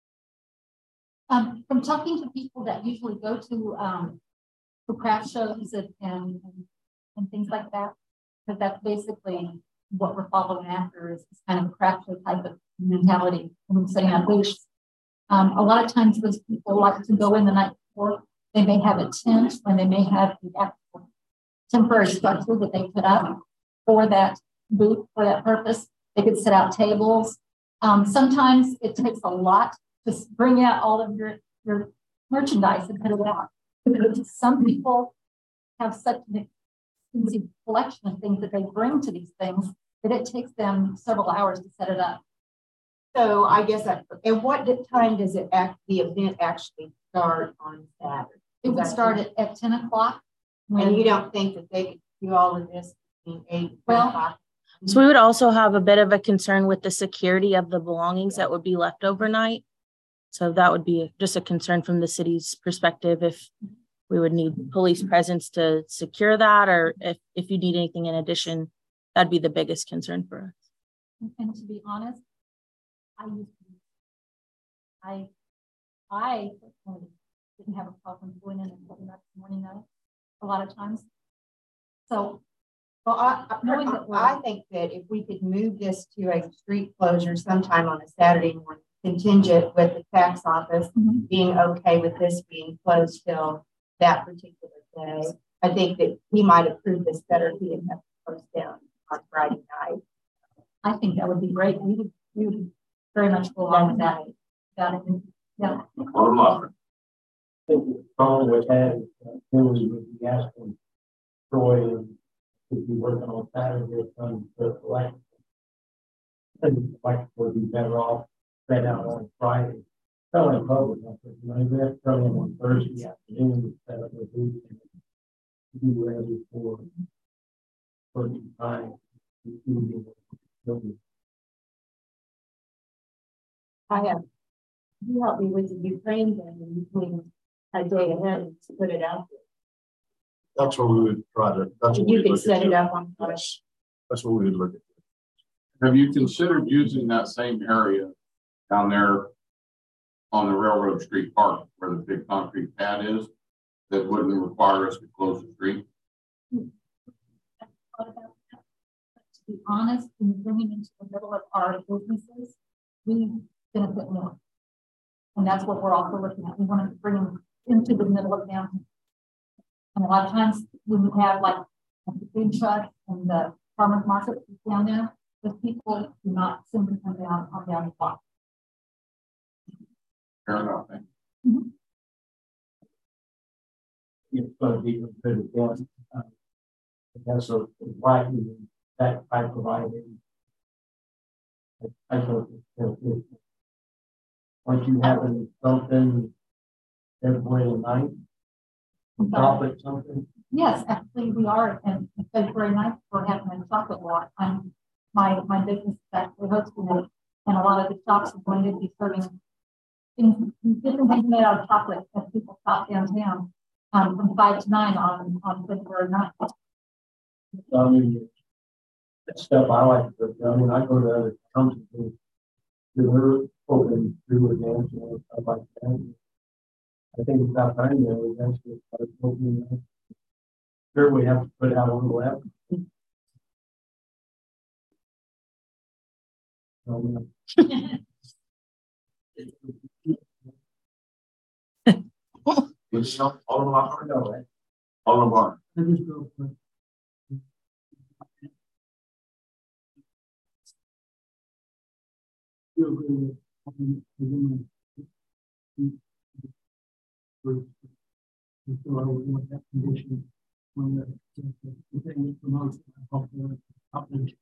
From talking to people that usually go to craft shows and things like that, because that's basically what we're following after is kind of a craft show type of mentality when setting up booths. A lot of times those people like to go in the night before. They may have a tent when they may have the actual temporary structure that they put up for that booth for that purpose. They could set out tables. Sometimes it takes a lot to bring out all of your merchandise and put it out. Some people have such an extensive collection of things that they bring to these things that it takes them several hours to set it up. So I guess at what time does the event actually start on Saturday? It would start at 10 o'clock. And you don't think that they could do all of this between 8 and 10 o'clock? So we would also have a bit of a concern with the security of the belongings that would be left overnight. So that would be just a concern from the city's perspective if we would need police presence to secure that, or if you need anything in addition, that'd be the biggest concern for us. And to be honest, I personally didn't have a problem going in and putting up morning night a lot of times. So well, I think that if we could move this to a street closure sometime on a Saturday morning, contingent with the tax office being okay with this being closed till that particular day, I think that he might approve this better if he didn't have to close down on Friday night. I think that would be great. We would very much go along with that. Got it. Yeah. The problem with that was with the asking Troy and would be working on Saturday from the election. I think the election would be better off spread out on Friday. Telling public, we have to tell them on Thursday afternoon instead of the weekend. be ready for the time. I have, you helped me with the Ukraine thing, and you can a day ahead and put it out there. That's what we would try to, that's what You we could look set at. it up on. That's what we would look at. Have you considered using that same area down there on the Railroad Street Park where the big concrete pad is that wouldn't require us to close the street? To be honest, in bringing into the middle of our businesses, we benefit more. And that's what we're also looking at. We want to bring them into the middle of downtown. And a lot of times when we have like the food truck and the farmers market down there, the people do not simply come down on down the block. Fair enough. It's going to be considered one. That's a why that type of item. I thought once you have something February 9th, chocolate something. Yes, actually we are, and February 9th we're having a chocolate walk. My business is actually hosting it, and a lot of the shops are going to be serving different things made out of chocolate as people stop downtown from 5 to 9 on February 9th. I mean, that stuff I like to do. I mean, I go to other countries and they're open through events and stuff like that. I think it's about time that we eventually start opening up. Sure, we have to put out a little effort. All of our. I just go for it. Feel good so I would want that condition on the thing promotes outreach.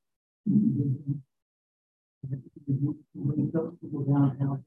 When people downtown,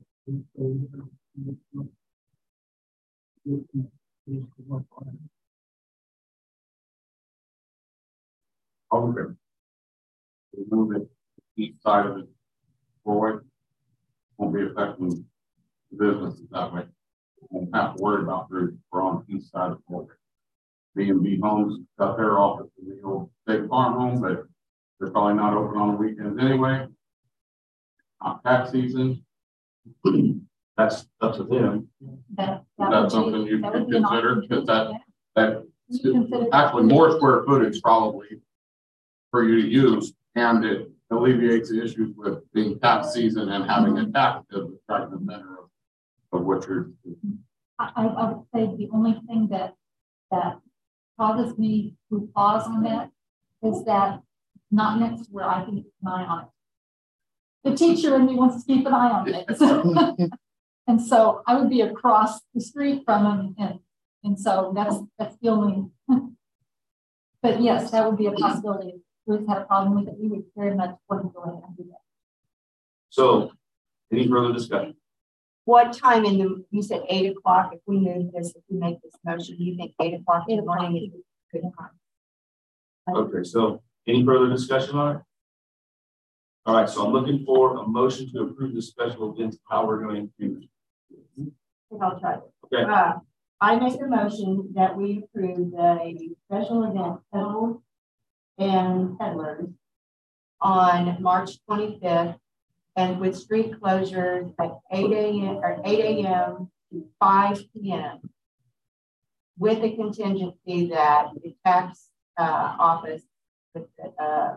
Okay. We move it east side of it forward. Won't be affecting the businesses that way. Won't have to worry about roofs. We're on the east side of the forward. B&B Homes got their office in the old State Farm home, but they're probably not open on the weekends anyway. Tax season. That's up to them. That's something you can consider because that's actually more square footage probably for you to use, and it alleviates the issues with being tax season and having a tax as a attractive matter of what you're. I would say the only thing that causes me to pause on that is that not next to where I can keep an eye on it. The teacher in me wants to keep an eye on it. And so I would be across the street from him, and so that's the only. But yes, that would be a possibility. If Ruth had a problem with it, we would very much want to go ahead and do that. So, any further discussion? What time in the, you said 8 o'clock, if we move this, if we make this motion, do you think 8 o'clock in the morning is a good time? Okay, so any further discussion on it? All right, so I'm looking for a motion to approve the special events, how we're going to do it. I'll try it. Okay. I make a motion that we approve the special event pedal and peddlers on March 25th, and with street closures at 8 a.m. to 5 p.m. with a contingency that the tax office with the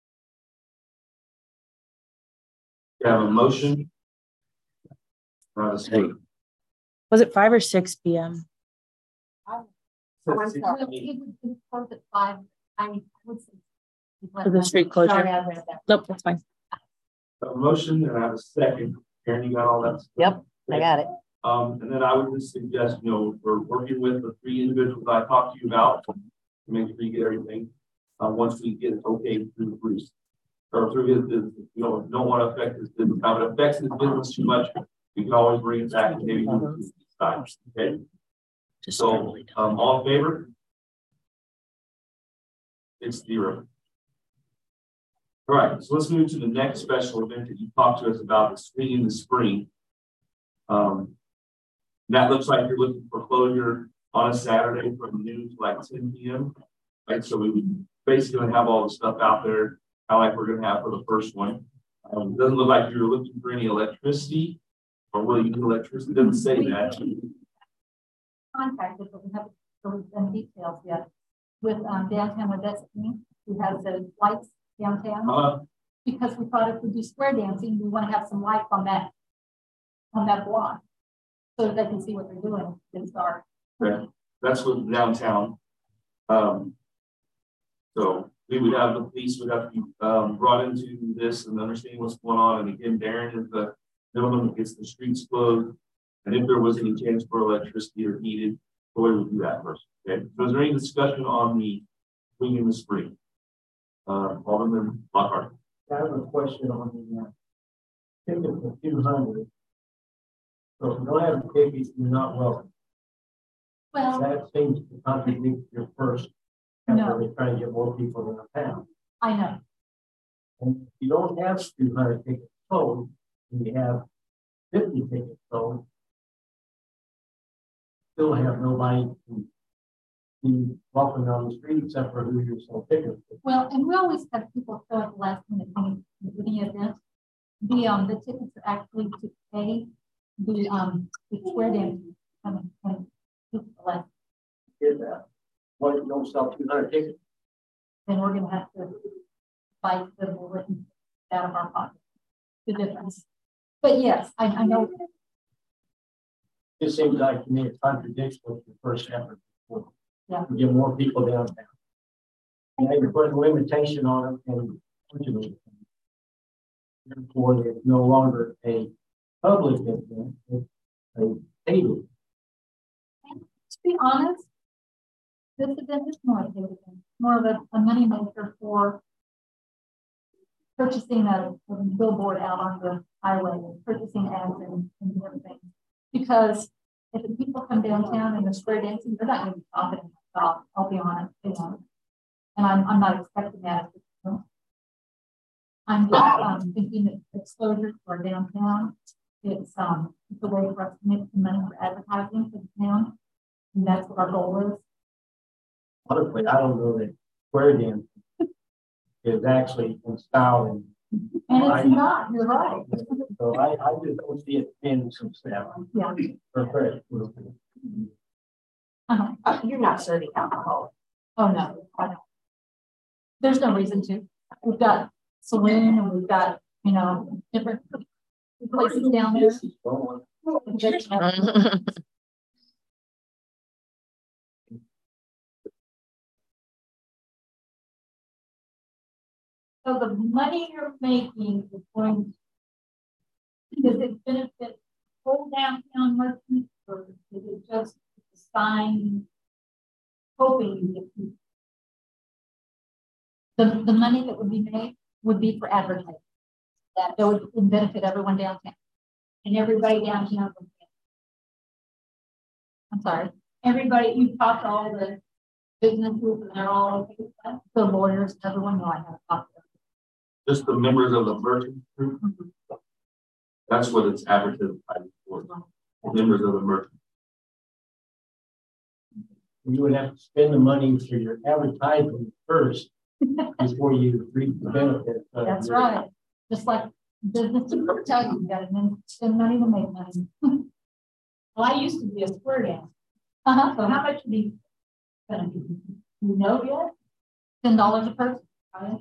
You have a motion. Was it 5 or 6 p.m.? I'm sorry. It would close at 5. I would say. For the street closure? Sorry, I read that. Nope, that's fine. A motion, and I have a second. Karen, you got all that? Yep, I got it. And then I would just suggest, we're working with the 3 individuals I talked to you about to make sure you get everything. Once we get it okay through Bruce or through his business, don't want to affect his business. Now, if it affects his business too much, we can always bring it back and maybe move to the side. Okay. So, all in favor? It's 0. All right, so let's move to the next special event that you talked to us about, the Swing in the Spring. That looks like you're looking for closure on a Saturday from noon to like 10 p.m. Right, so we would basically have all the stuff out there, kind of like we're going to have for the first one. Doesn't look like you're looking for any electricity, or will you need electricity? It doesn't say that. Contacted, but we haven't done details yet with downtown Odessa, who has the lights downtown. Because we thought if we do square dancing, we want to have some lights on that block, so that they can see what they're doing. It's dark. Okay, that's with downtown. So we would have the police would have to be brought into this and understanding what's going on. And again, Darren is the gentleman that gets the streets closed. And if there was any chance for electricity or heated, Troy would do that first. Okay. So is there any discussion on the Swing in the Spring? Alderman Lockhart. I have a question on the ticket for 200. So if you don't have a ticket, you're not welcome. Well, that seems to contradict your first. No. They're trying to get more people in the town. I know. And if you don't have 200 tickets sold, and you have 50 tickets sold, still have nobody to be walking on the street except for who you're sold tickets to. Well, and we always have people show at the last minute in the event. The tickets are actually to pay the square dancing and the last. Is that what you don't sell 200 tickets? Then we're going to have to fight the bullet out of our pocket. The difference. But yes, I know. It seems like to me it contradicts what your first effort was. Yeah. To get more people downtown. Now you're putting a limitation on them and therefore it's no longer a public event, it's a paid event. To be honest, this event is more of a money maker for purchasing a billboard out on the highway, purchasing ads and different things. Because if the people come downtown and they're square dancing, they're not going to be confident about. I'll be honest, and I'm not expecting that. I'm just thinking that exposure for downtown. It's a way for us to make some money for advertising for the town, and that's what our goal is. Honestly, I don't know that square dancing is actually in style. And it's not, you're right. So I just don't see it in some style. Yeah. You're not serving alcohol. Oh, no, I don't. There's no reason to. We've got saloon and we've got, different places down there. So the money you're making is going to, does it benefit whole downtown merchants, or is it just a sign hoping you get people? The money that would be made would be for advertising. That would benefit everyone downtown. And everybody downtown. I'm sorry. Everybody, you talked to all the businesses and they're all okay with that. The lawyers, everyone know I have talked to them. Just the members of the merchant group. Mm-hmm. That's what it's advertised for. Members of the merchant. You would have to spend the money for your advertising first before you reap the benefit. That's right. Just like business will tell you, got to spend money to make money. Well, I used to be a square dancer. So how much would be going to be? You know yet? $10 a person. Right?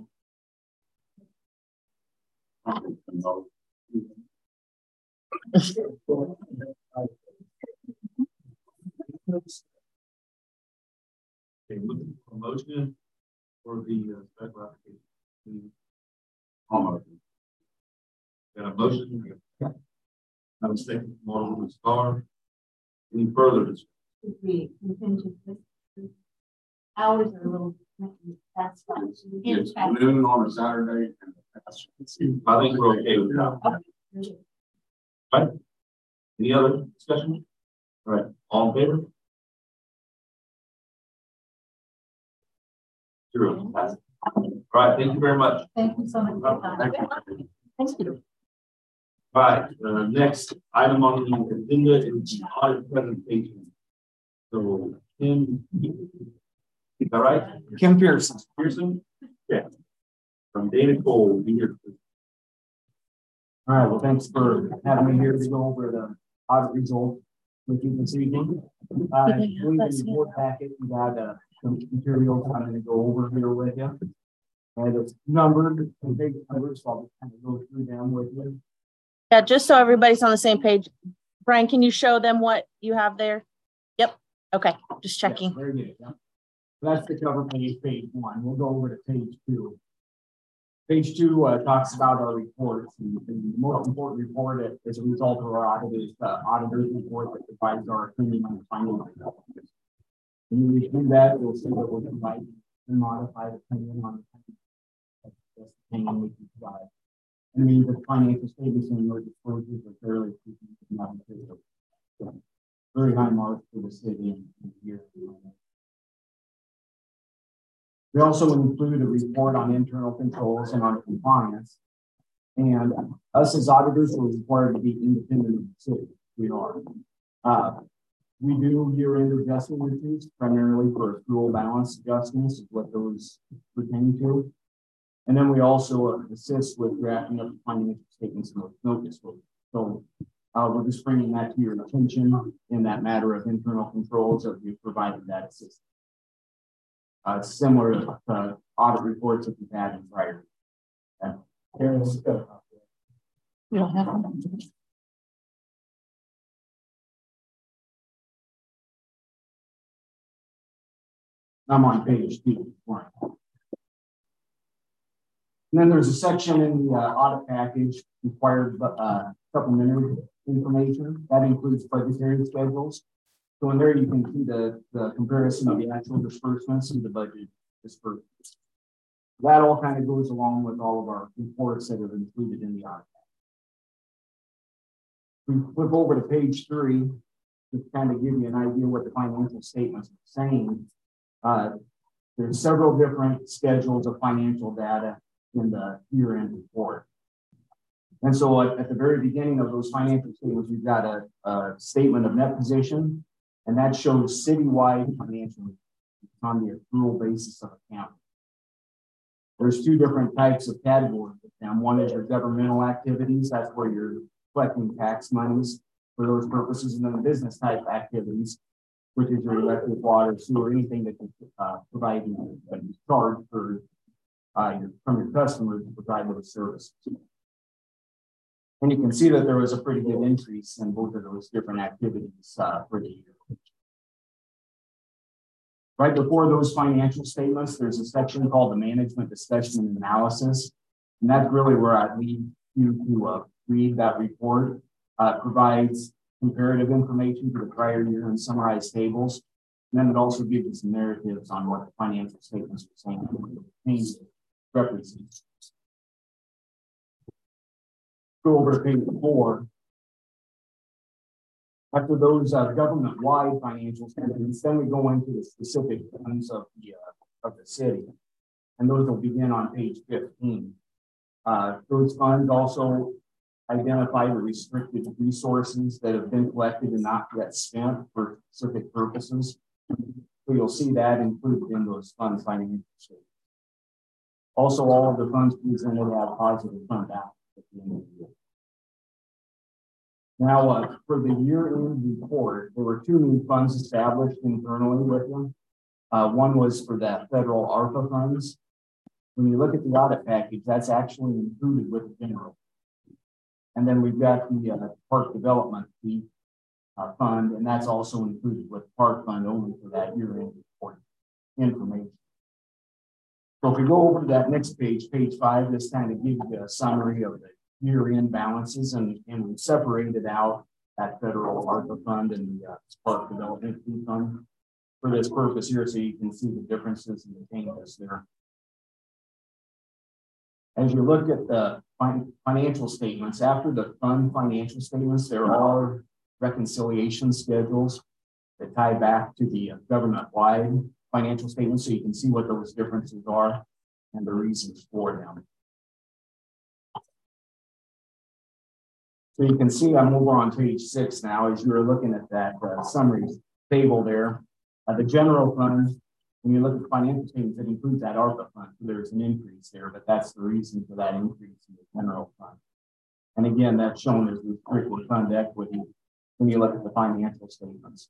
Okay, looking for a motion for the special application. Almost. Got a motion? Have a second from Alderman Starr. Any further discussion? We can just hours are a little different. That's fine. It's noon on a Saturday. I think we're okay with that. Right? Any other discussion? All right, all in favor? True. All right, thank you very much. Thank you so much. Thanks, Peter. All right, next item on the agenda is the audit presentation. So, Kim, is that right? Kim Pearson. Pearson? Yeah. From Dana Cole, be here. All right, well, thanks for having me here to go over the audit results with you this evening. I believe in the board packet, you got some materials I'm going to go over here with you. And it's numbered and big numbers, so I'll just kind of go through them with you. Yeah, just so everybody's on the same page. Brian, can you show them what you have there? Yep. Okay, just checking. Yeah, very good. Yeah. That's the cover page, page 1. We'll go over to page 2. Page 2 talks about our reports. And the most important report as a result of our audit is the auditor's report that provides our opinion on the financial statements. When you review that, you'll see that we're providing a modified opinion on the opinion we can provide. I mean, the financial statements and your disclosures are fairly not material. So, very high marks for the city and the year. We also include a report on internal controls and on compliance. And us as auditors are required to be independent of the city. We are. We do year-end adjustment reviews primarily for accrual balance adjustments, is what those pertain to. And then we also assist with drafting up financial statements and note disclosure. So we're just bringing that to your attention in that matter of internal controls that we've provided that assistance. Similar to audit reports that we've had in prior. We don't have them. I'm on page 2. And then there's a section in the audit package required supplementary information that includes budgetary schedules. So in there you can see the comparison of the actual disbursements and the budget disbursements. That all kind of goes along with all of our reports that are included in the audit. We flip over to page 3 to kind of give you an idea what the financial statements are saying. There's several different schedules of financial data in the year-end report. And so at the very beginning of those financial statements, we've got a statement of net position, and that shows citywide financial on the accrual basis of account. There's 2 different types of categories with them. One is your governmental activities. That's where you're collecting tax monies for those purposes. And then the business type activities, which is your electric, water, sewer, anything that can provide you a charge for from your customers to provide those services. And you can see that there was a pretty good increase in both of those different activities for the year. Right before those financial statements, there's a section called the management discussion and analysis. And that's really where I lead you to read that report. Provides comparative information for the prior year and summarized tables. And then it also gives you some narratives on what the financial statements are saying and represents. Go over to page 4. After those government-wide financial statements, then we go into the specific funds of the city, and those will begin on page 15. Those funds also identify the restricted resources that have been collected and not yet spent for specific purposes. So you'll see that included in those funds financial statements. Also, all of the funds presented have positive fund balance at the end of the year. Now, for the year-end report, there were 2 new funds established internally with them. One was for the federal ARPA funds. When you look at the audit package, that's actually included with the general. And then we've got the park development fee fund, and that's also included with the park fund only for that year-end report information. So if we go over to that next page, page 5, this kind of gives you a summary of the year-end balances, and we separated out that federal ARPA fund and the park development fee fund for this purpose here, so you can see the differences and the changes there. As you look at the financial statements, after the fund financial statements, there are reconciliation schedules that tie back to the government-wide financial statements so you can see what those differences are and the reasons for them. So you can see I'm over on page 6 now as you were looking at that summary table there. The general fund, when you look at the financial statements, it includes that ARPA fund. So there's an increase there, but that's the reason for that increase in the general fund. And again, that's shown as restricted fund equity when you look at the financial statements.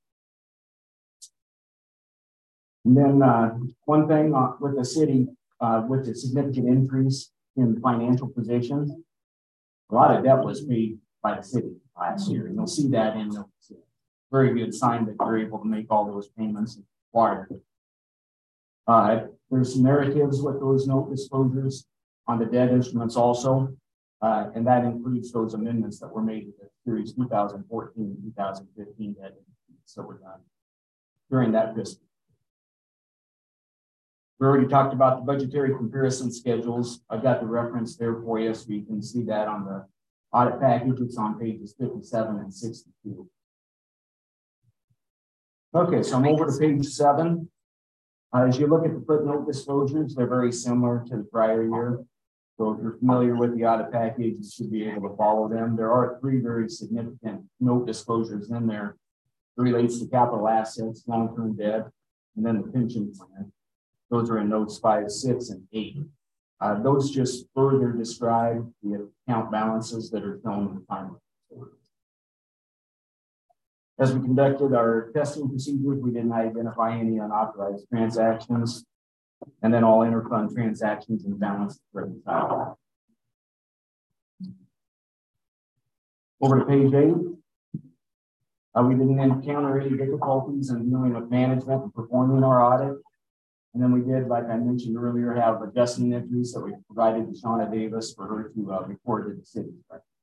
And then one thing with the city, with the significant increase in financial positions, a lot of debt was paid by the city last year. And you'll see that in the very good sign that they're able to make all those payments required. There's some narratives with those note disclosures on the debt instruments also. And that includes those amendments that were made to the series 2014 and 2015 debt instruments that were done during that fiscal. We already talked about the budgetary comparison schedules. I've got the reference there for you so you can see that on the audit package. It's on pages 57 and 62. Okay, so I'm over to page 7. As you look at the footnote disclosures, they're very similar to the prior year. So if you're familiar with the audit package, you should be able to follow them. There are 3 very significant note disclosures in there. It relates to capital assets, long-term debt, and then the pension plan. Those are in notes 5, 6, and 8. Those just further describe the account balances that are shown in the final. As we conducted our testing procedures, we didn't identify any unauthorized transactions, and then all interfund transactions and balances reconciled. Over to page 8. We didn't encounter any difficulties in dealing with management and performing our audit. And then we did, like I mentioned earlier, have adjustment entries that we provided to Shauna Davis for her to report to the city.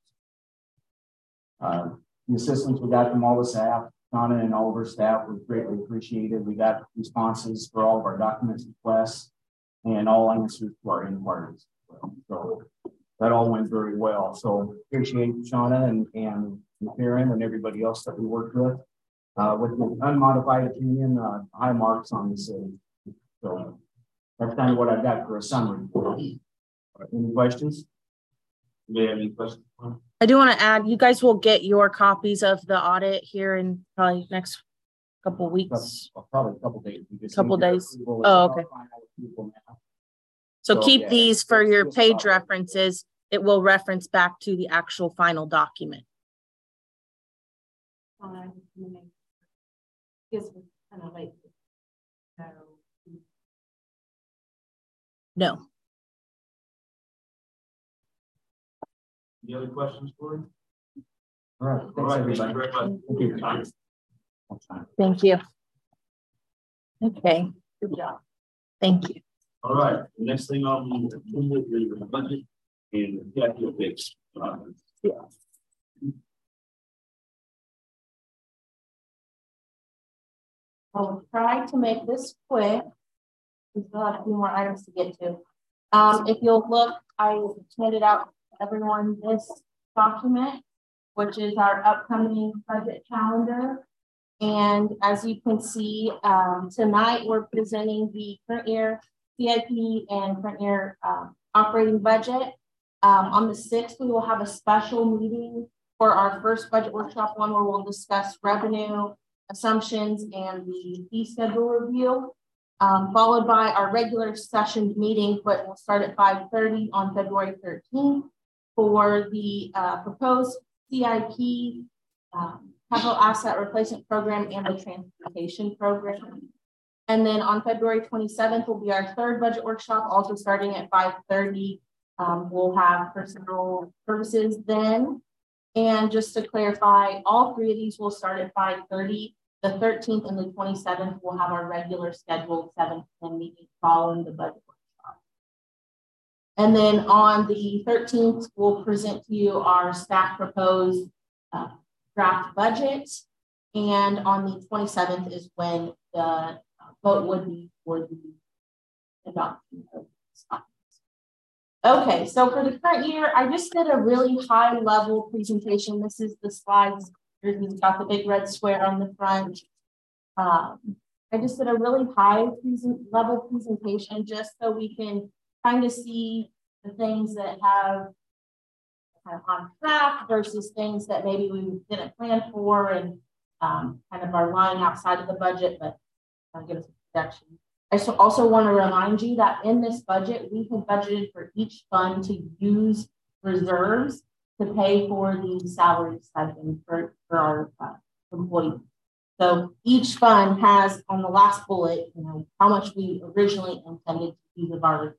The assistance we got from all the staff, Shauna and all of her staff, was greatly appreciated. We got responses for all of our documents requests and all answers to our inquiries. So that all went very well. So appreciate Shauna and Karen and everybody else that we worked with. With the unmodified opinion, high marks on the city. So that's kind of what I've got for a summary. Any questions? Do you have any questions? I do want to add, you guys will get your copies of the audit here in probably next couple of weeks. Probably a couple days. Couple days. Oh, okay. So keep these for your page references. It will reference back to the actual final document. No. Any other questions for him? All right. Thanks, everybody. Thank you. Thank you. Okay. Good job. Thank you. All right. The next thing on the agenda is the budget and the capital fix. Yeah. I'll try to make this quick. We still have a few more items to get to. If you'll look, I handed out to everyone this document, which is our upcoming budget calendar. And as you can see, tonight we're presenting the current year CIP and current year operating budget. On the 6th, we will have a special meeting for our first budget workshop one where we'll discuss revenue assumptions and the fee schedule review, followed by our regular session meeting, but we'll start at 5:30 on February 13th for the proposed CIP, capital asset replacement program and the transportation program. And then on February 27th will be our third budget workshop, also starting at 5:30. We'll have personal services then. And just to clarify, all 3 of these will start at 5:30. The 13th and the 27th will have our regular scheduled 7 to 10 meetings following the budget workshop. And then on the 13th, we'll present to you our staff proposed draft budget. And on the 27th is when the vote would be for the adoption of this. Okay, so for the current year, I just did a really high level presentation. This is the slides. It's got the big red square on the front. I just did a really high level presentation just so we can kind of see the things that have kind of on track versus things that maybe we didn't plan for and kind of are lying outside of the budget, but I'll give us a projection. I also want to remind you that in this budget, we have budgeted for each fund to use reserves to pay for the salary stipend for our employees. So each fund has on the last bullet, how much we originally intended to use of our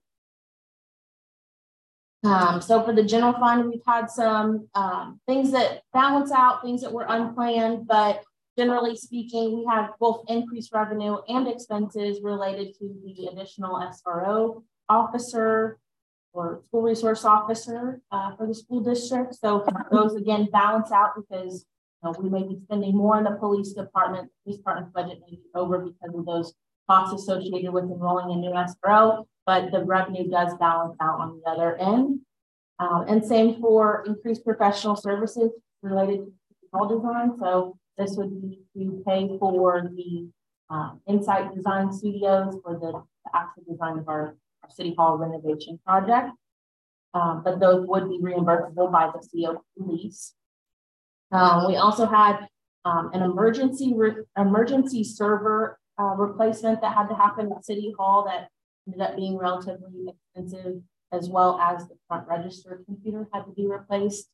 so for the general fund, we've had some things that balance out, things that were unplanned, but generally speaking, we have both increased revenue and expenses related to the additional SRO officer or school resource officer for the school district. So those again balance out because we may be spending more in the police department. The police department's budget may be over because of those costs associated with enrolling a new SRO, but the revenue does balance out on the other end. And same for increased professional services related to hall design. So this would be to pay for the Insight Design Studios for the actual design of our City Hall renovation project. But those would be reimbursable by the COP lease. We also had an emergency server replacement that had to happen at City Hall that ended up being relatively expensive, as well as the front register computer had to be replaced.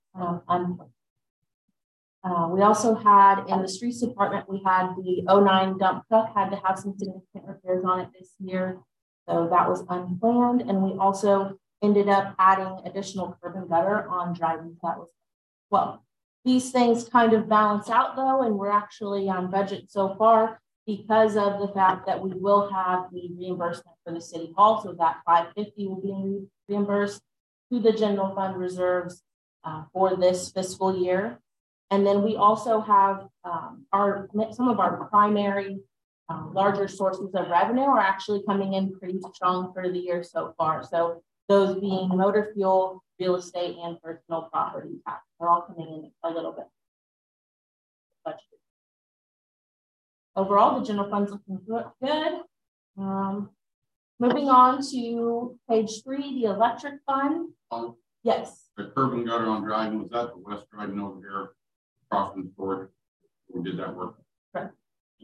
We also had in the streets department, we had the 09 dump truck had to have some significant repairs on it this year. So that was unplanned. And we also ended up adding additional curb and gutter on driving. That was well. These things kind of balance out though, and we're actually on budget so far because of the fact that we will have the reimbursement for the City Hall. So that $550 will be reimbursed to the general fund reserves for this fiscal year. And then we also have some of our primary larger sources of revenue are actually coming in pretty strong for the year so far. So those being motor fuel, real estate, and personal property tax. They're all coming in a little bit. Overall, the general fund's looking good. Moving on to page 3, the electric fund. Yes. The curb and gutter on Dryden, was that the West Dryden over here across from the storage? We did that work. Correct.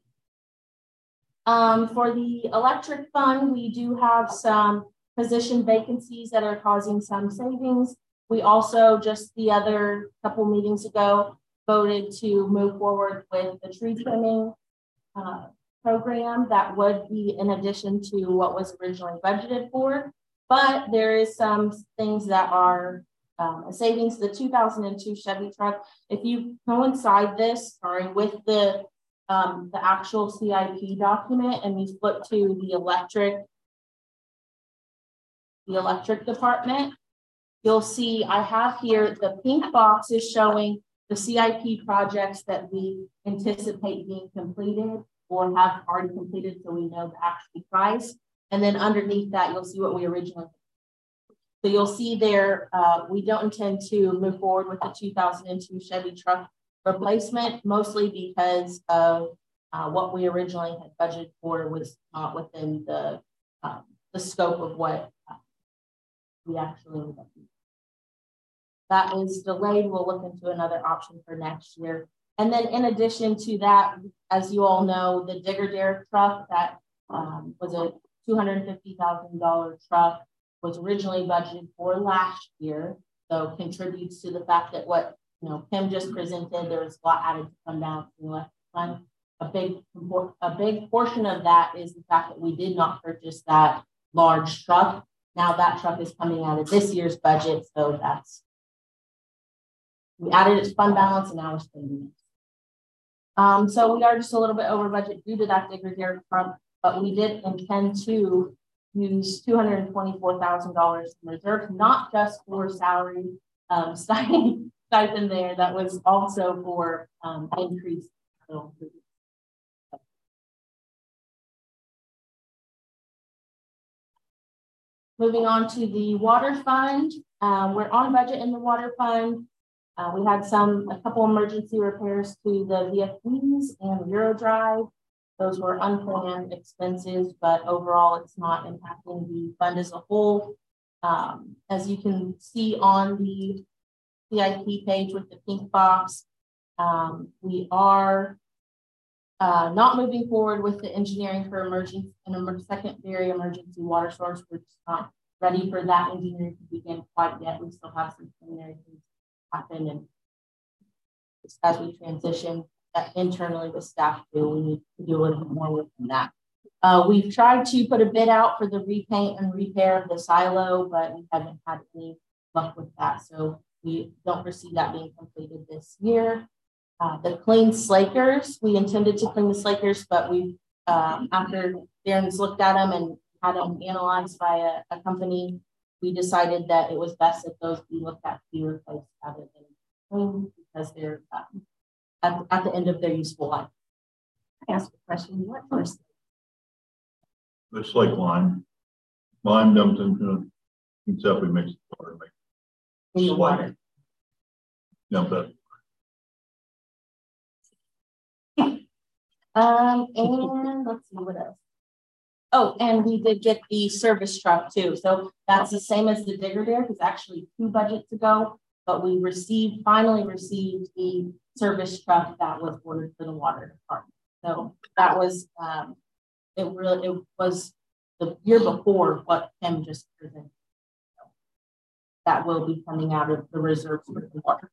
For the electric fund, we do have some position vacancies that are causing some savings. We also just the other couple meetings ago voted to move forward with the tree trimming program that would be in addition to what was originally budgeted for. But there is some things that are a savings. The 2002 Chevy truck, if you coincide this, with the actual CIP document and you flip to the electric department, you'll see I have here the pink box is showing the CIP projects that we anticipate being completed or have already completed, so we know the actual price. And then underneath that, you'll see what we originally. So you'll see there, we don't intend to move forward with the 2002 Chevy truck replacement, mostly because of what we originally had budgeted for was not within the scope of what we actually ended up doing. That is delayed. We'll look into another option for next year. And then in addition to that, as you all know, the Digger Derrick truck that was a $250,000 truck was originally budgeted for last year. So contributes to the fact that what Kim just presented, there was a lot added to fund balance in the electric fund. A big portion of that is the fact that we did not purchase that large truck. Now that truck is coming out of this year's budget, so we added it to fund balance and now we're spending it. So we are just a little bit over budget due to that Digger Derrick truck, but we did intend to use $224,000 in reserves, not just for salary stipend there, that was also for increased. Moving on to the water fund, we're on budget in the water fund. We had a couple emergency repairs to the VFDs and Euro Drive. Those were unplanned expenses, but overall it's not impacting the fund as a whole. As you can see on the CIP page with the pink box, we are not moving forward with the engineering for secondary emergency water source. We're just not ready for that engineering to begin quite yet. We still have some preliminary things happen, and as we transition internally with staff too, we need to do a little bit more than that. We've tried to put a bid out for the repaint and repair of the silo, but we haven't had any luck with that. So we don't foresee that being completed this year. The clean slakers, we intended to clean the slakers, but we, after Darren's looked at them and had them analyzed by a company, we decided that it was best that those be looked at to be replaced rather than clean, because they're at the end of their useful life. I asked a question, what first? It's like lime. Lime dumped into except we mix water, in the water. Dump that. And let's see what else. Oh, and we did get the service truck too. So that's the same as the digger derrick. It's actually 2 budgets ago, but we finally received the service truck that was ordered for the water department. So that was, it was the year before what Kim just presented. So that will be coming out of the reserves for the water.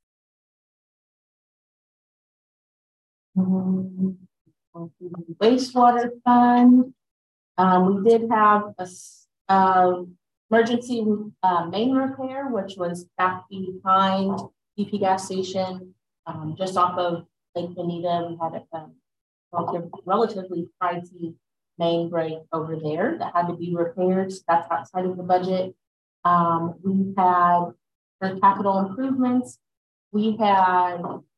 Wastewater fund. We did have a emergency main repair, which was back behind BP gas station, just off of Lake Bonita. We had a relatively pricey main break over there that had to be repaired. So that's outside of the budget. We had, for capital improvements, we had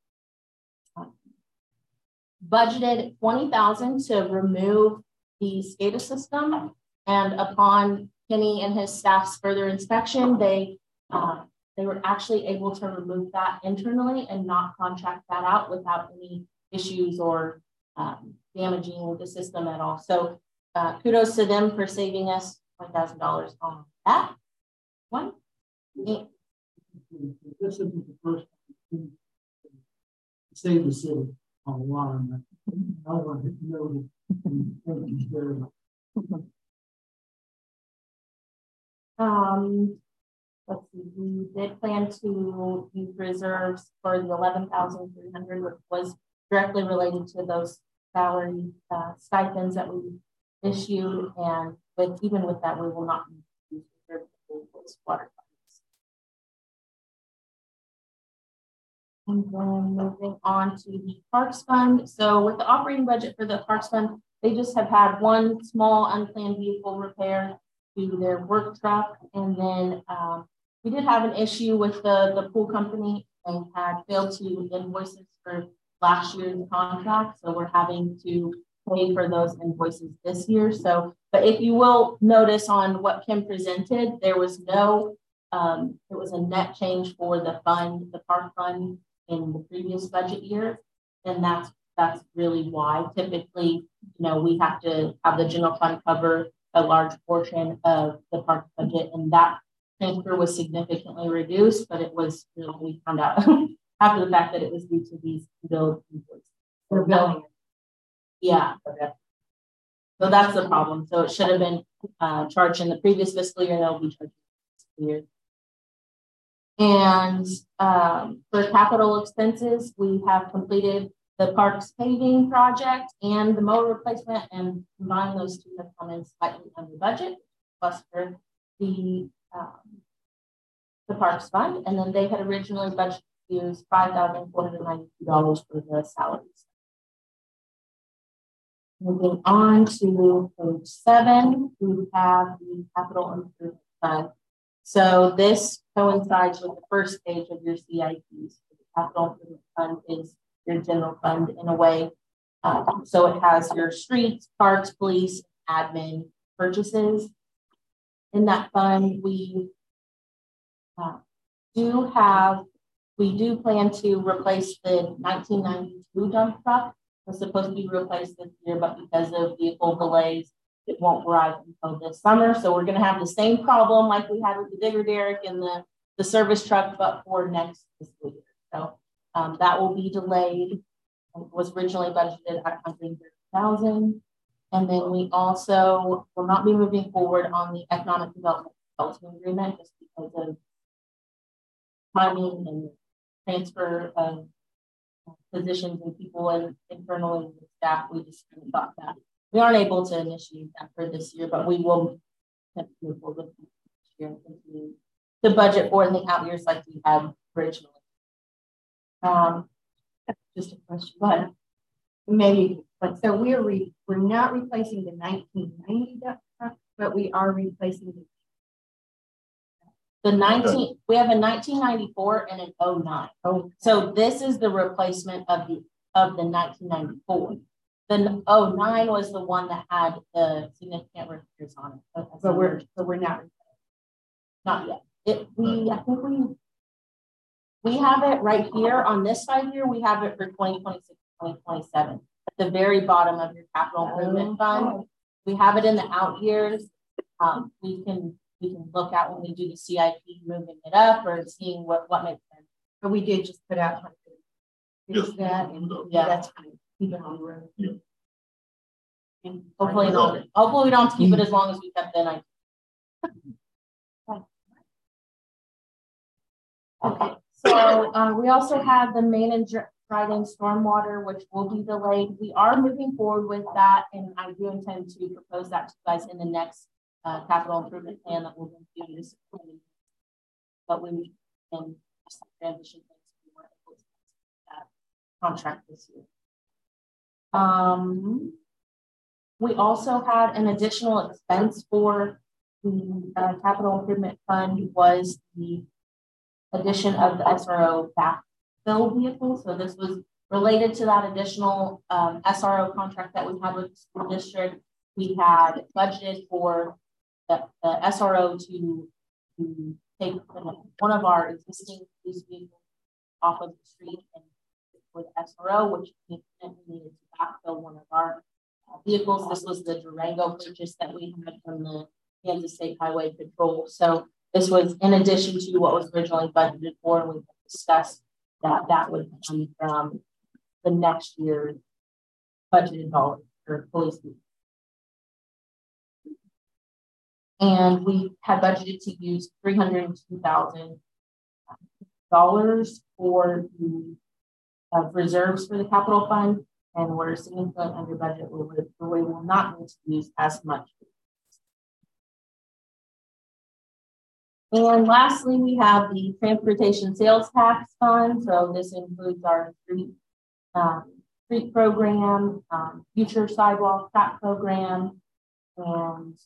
budgeted $20,000 to remove the SCADA system, and upon Kenny and his staff's further inspection, they were actually able to remove that internally and not contract that out without any issues or damaging the system at all. So kudos to them for saving us $1,000 on that one. Yeah. This isn't the first time to save the city on a line. I want to know that. Let's see, we did plan to use reserves for the 11,300, which was directly related to those salary stipends that we issued, and even with that, we will not use reserves for water funds. And then moving on to the Parks Fund. So with the operating budget for the Parks Fund, they just have had one small unplanned vehicle repair to their work truck. And then we did have an issue with the pool company and had failed to invoice us for last year's contract. So we're having to pay for those invoices this year. So, but if you will notice on what Kim presented, there was no, it was a net change for the fund, the park fund in the previous budget year. And that's really why typically, we have to have the general fund cover a large portion of the park budget, and that transfer was significantly reduced, but it was, we found out after the fact that it was due to these billed invoices. They're billing. Yeah. So that's the problem. So it should have been charged in the previous fiscal year, and they'll be charged this year. And for capital expenses, we have completed the parks paving project and the mower replacement, and combined those two have come in slightly under budget, plus for the parks fund. And then they had originally budgeted to use $5,492 for the salaries. Moving on to page 7, we have the capital improvement fund. So this coincides with the first page of your CIPs. The capital improvement fund is your general fund in a way. So it has your streets, parks, police, admin purchases. In that fund, we do plan to replace the 1992 dump truck was supposed to be replaced this year, but because of vehicle delays, it won't arrive until this summer. So we're going to have the same problem like we had with the digger derrick and the service truck, but for next fiscal year. So that will be delayed. It was originally budgeted at $130,000. And then we also will not be moving forward on the economic development consulting agreement just because of timing and transfer of positions and people and internally with staff. We just thought that we aren't able to initiate that for this year, but we will move forward this year and continue to budget for in the out years like we had originally. Just a question, but maybe, but so we're not replacing the 1990 duck truck, but we are replacing the 19. We have a 1994 and an 09. Oh, so this is the replacement of the 1994. The 09 was the one that had the significant repairs on it. So we're not yet. I think we have it right here on this 5 year. We have it for 2026, 2027 at the very bottom of your capital improvement fund. We have it in the out years. We can look at when we do the CIP, moving it up or seeing what makes sense. But we did just put out that, and yeah, that's fine. Keep it on the road. Yeah. And hopefully we don't have to keep it as long as we kept the 19. Okay, so we also have the main and driving stormwater, which will be delayed. We are moving forward with that, and I do intend to propose that to you guys in the next capital improvement plan that we'll do this. But we can transition things to more that contract this year. We also had an additional expense for the capital improvement fund was the addition of the SRO backfill vehicle. So this was related to that additional SRO contract that we had with the school district. We had budgeted for the SRO to take one of our existing police vehicles off of the street and for the SRO, which we needed to backfill one of our vehicles. This was the Durango purchase that we had from the Kansas State Highway Patrol. So this was in addition to what was originally budgeted for, and we discussed that would come from the next year's budgeted dollars for police vehicles. And we had budgeted to use $302,000 for the reserves for the capital fund, and we're significantly under budget. We will not need to use as much. And lastly, we have the transportation sales tax fund. So this includes our street program, future sidewalk track program, and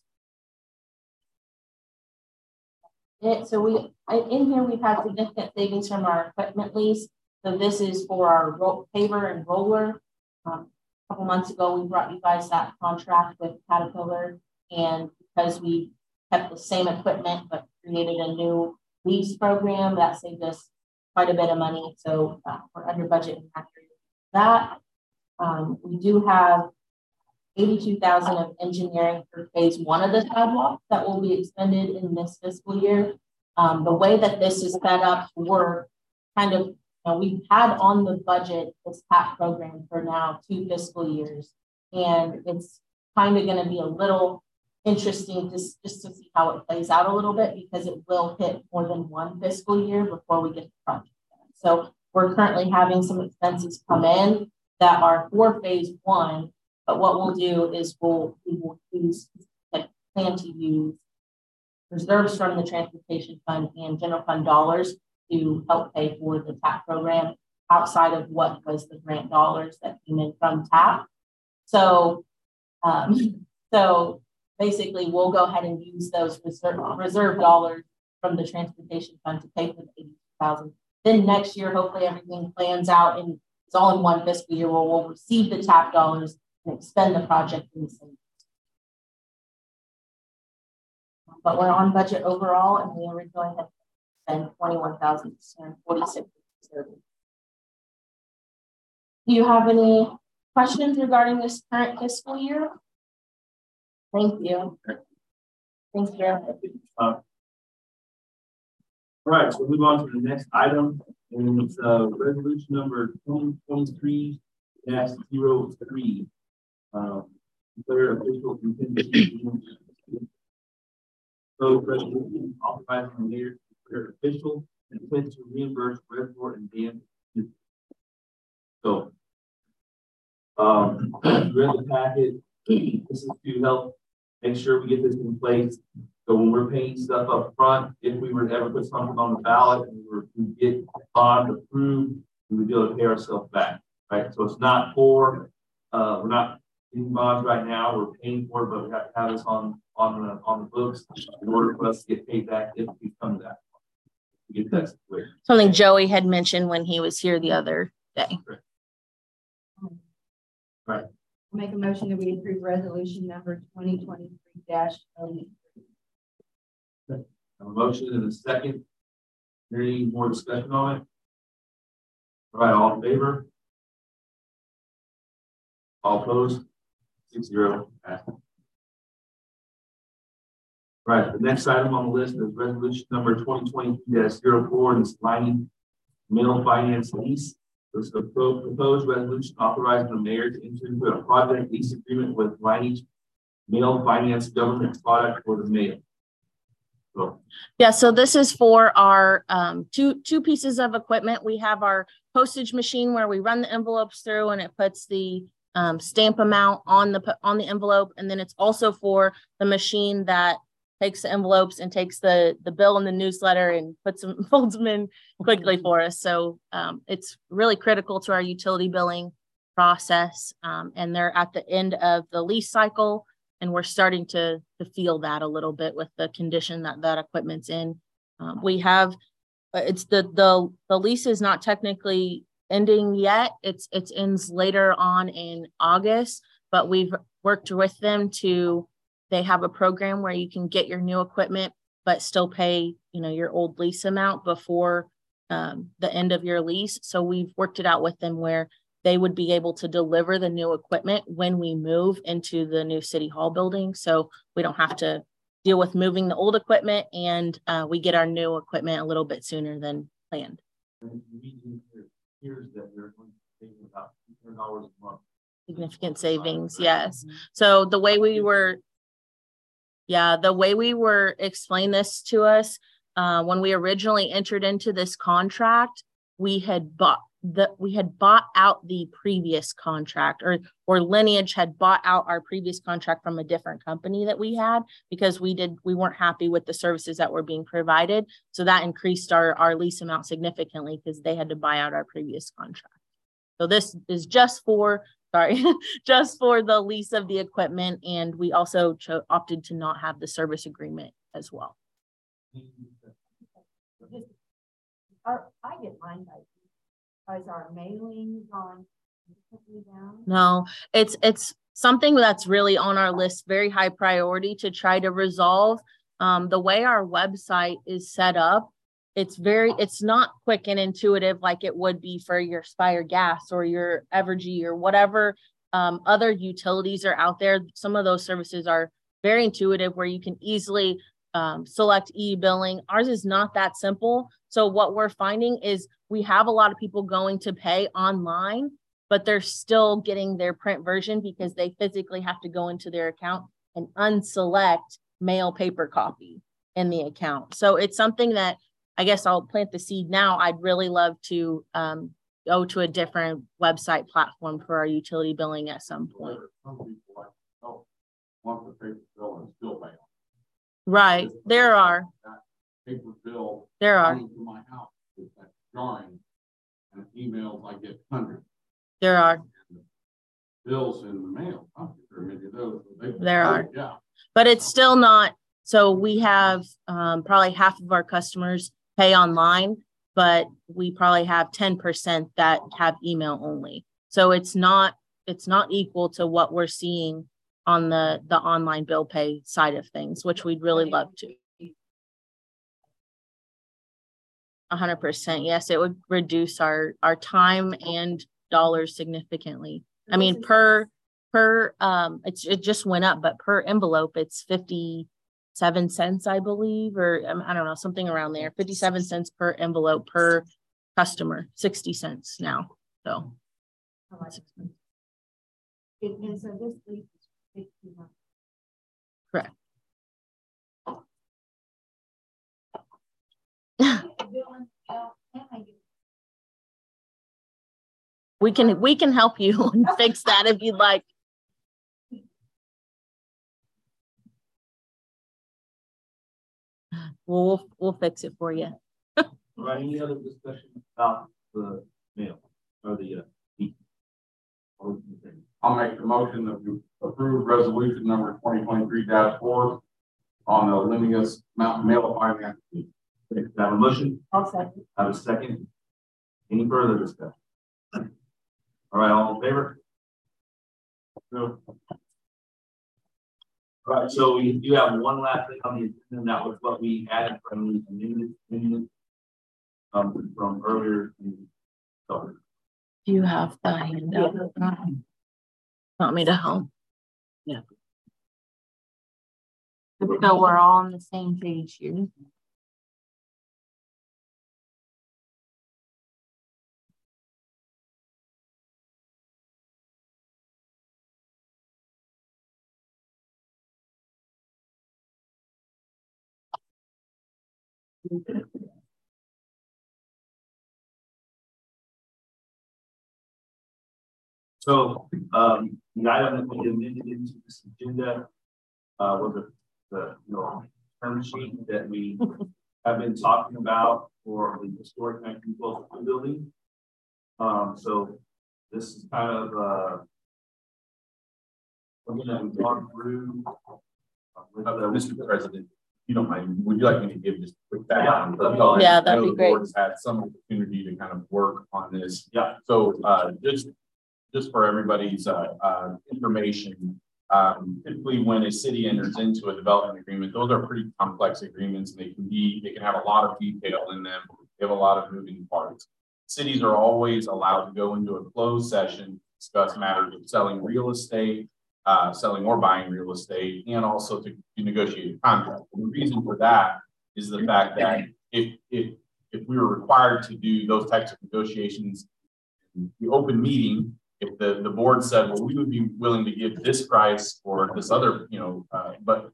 so in here we've had significant savings from our equipment lease. So this is for our paver and roller. A couple months ago, we brought you guys that contract with Caterpillar, and because we kept the same equipment but created a new lease program, that saved us quite a bit of money. So we're under budget in that. We do have $82,000 of engineering for phase 1 of the sidewalk that will be expended in this fiscal year. The way that this is set up to work, kind of, we've had on the budget this TAP program for now 2 fiscal years, and it's kind of going to be a little interesting just to see how it plays out a little bit, because it will hit more than 1 fiscal year before we get the project done. So we're currently having some expenses come in that are for phase 1, but what we'll do is we will plan to use reserves from the transportation fund and general fund dollars to help pay for the TAP program outside of what was the grant dollars that came in from TAP. So, so basically we'll go ahead and use those reserve dollars from the transportation fund to pay for the $82,000. Then next year, hopefully everything plans out and it's all in 1 fiscal year where we'll receive the TAP dollars and expend the project in the same. But we're on budget overall, and we originally had spent $21,646. Do you have any Questions regarding this current fiscal year? Thank you. Thanks, Joe. All right, so move on to the next item, and it's resolution number 2023-03. Declare official contingency. So resolution authorizing the mayor to declare official intent to reimburse reservoir and dam. So, read the packet. This is to help make sure we get this in place. So when we're paying stuff up front, if we were to ever put something on the ballot and we were to get bond approved, we would be able to pay ourselves back, right? So it's not for, we're not getting bonds right now, we're paying for it, but we have to have this on the books in order for us to get paid back if we come to that. To get that situation. Something Joey had mentioned when he was here the other day. Right. Make a motion that we approve resolution number 2023-03. A motion and a second. Any more discussion on it? All right, all in favor? All opposed? 6-0. Right, the next item on the list is resolution number 2022-04, and it's lining mill finance lease. This is a proposed resolution authorizing the mayor to enter into a project lease agreement with Lineage Mail Finance Government Product for the mail. So. Yeah, so this is for our two pieces of equipment. We have our postage machine where we run the envelopes through and it puts the stamp amount on the envelope, and then it's also for the machine that takes the envelopes and takes the bill in the newsletter and folds them in quickly for us. So it's really critical to our utility billing process. And they're at the end of the lease cycle, and we're starting to feel that a little bit with the condition that equipment's in. We have, it's the lease is not technically ending yet. It ends later on in August, but we've worked with them they have a program where you can get your new equipment, but still pay, your old lease amount before the end of your lease. So we've worked it out with them where they would be able to deliver the new equipment when we move into the new city hall building. So we don't have to deal with moving the old equipment, and we get our new equipment a little bit sooner than planned. Here's that they're going to pay about $200 a month. Significant savings, yes. So the way we were explained this to us, when we originally entered into this contract, we had bought out the previous contract, or Lineage had bought out our previous contract from a different company that we had, because we weren't happy with the services that were being provided. So that increased our lease amount significantly because they had to buy out our previous contract. So this is just for the lease of the equipment, and we also opted to not have the service agreement as well. I get mine by, is our mailing gone down? No, it's something that's really on our list, very high priority to try to resolve. The way our website is set up, it's not quick and intuitive like it would be for your Spire Gas or your Evergy or whatever other utilities are out there. Some of those services are very intuitive where you can easily select e-billing. Ours is not that simple. So what we're finding is we have a lot of people going to pay online, but they're still getting their print version because they physically have to go into their account and unselect mail paper copy in the account. So it's something that I guess I'll plant the seed now. I'd really love to go to a different website platform for our utility billing at some point. Want the paper bill and still mail. Right, there are. Paper bill. There are. To my house is that jarring, and emails I get hundreds. There are. Bills in the mail. Many of those. There are. Yeah. But it's still not. So we have probably half of our customers pay online, but we probably have 10% that have email only. So it's not equal to what we're seeing on the online bill pay side of things, which we'd really love to. 100%. Yes, it would reduce our time and dollars significantly. I mean, it just went up, but per envelope, it's 57 cents, I believe, or I don't know, something around there, 57 cents per envelope per customer, 60 cents now. So. And so this lease is 60 months. Correct. We can help you and fix that if you'd like. We'll fix it for you. Right, any other discussion about the mail or the I'll make the motion that we approve resolution number 2023-4 on the Limius Mountain Mail Finance. Have a motion? I'll second. Have a second. Any further discussion? All right, all in favor? No. All right, so we do have one last thing on the agenda, and that was what we added from the amendment from earlier. So, Do you have the handout? Want me to help? Yeah. So we're all on the same page here. So the item that we amended into this agenda was the term sheet that we have been talking about for the historic 1912 school building. So this is kind of something that we've gone through. Mr. President, if you don't mind, would you like me to give just a quick background? Yeah, that'd be great. Board's had some opportunity to kind of work on this. Yeah. So just for everybody's information, typically when a city enters into a development agreement, those are pretty complex agreements, and they can have a lot of detail in them. They have a lot of moving parts. Cities are always allowed to go into a closed session, discuss matters of selling real estate, selling or buying real estate, and also to negotiate a contract. And the reason for that is the fact that if we were required to do those types of negotiations in the open meeting, if the board said, well, we would be willing to give this price or this other, but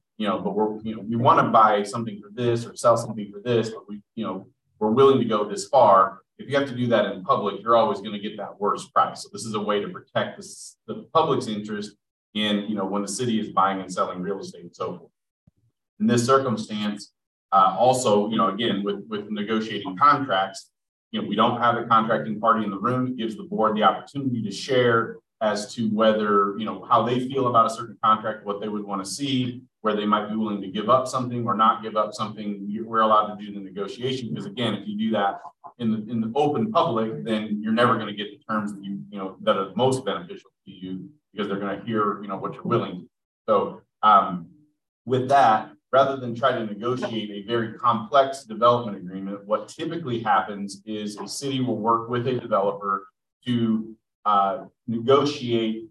we want to buy something for this or sell something for this, but we're willing to go this far. If you have to do that in public, you're always going to get that worst price. So this is a way to protect the public's interest in, when the city is buying and selling real estate and so forth. In this circumstance, also, again, with negotiating contracts, we don't have a contracting party in the room. It gives the board the opportunity to share as to whether, how they feel about a certain contract, what they would want to see, where they might be willing to give up something or not give up something. We're allowed to do the negotiation because, again, if you do that in the open public, then you're never going to get the terms that that are most beneficial to you because they're going to hear, what you're willing to. So with that, rather than try to negotiate a very complex development agreement, what typically happens is a city will work with a developer to negotiate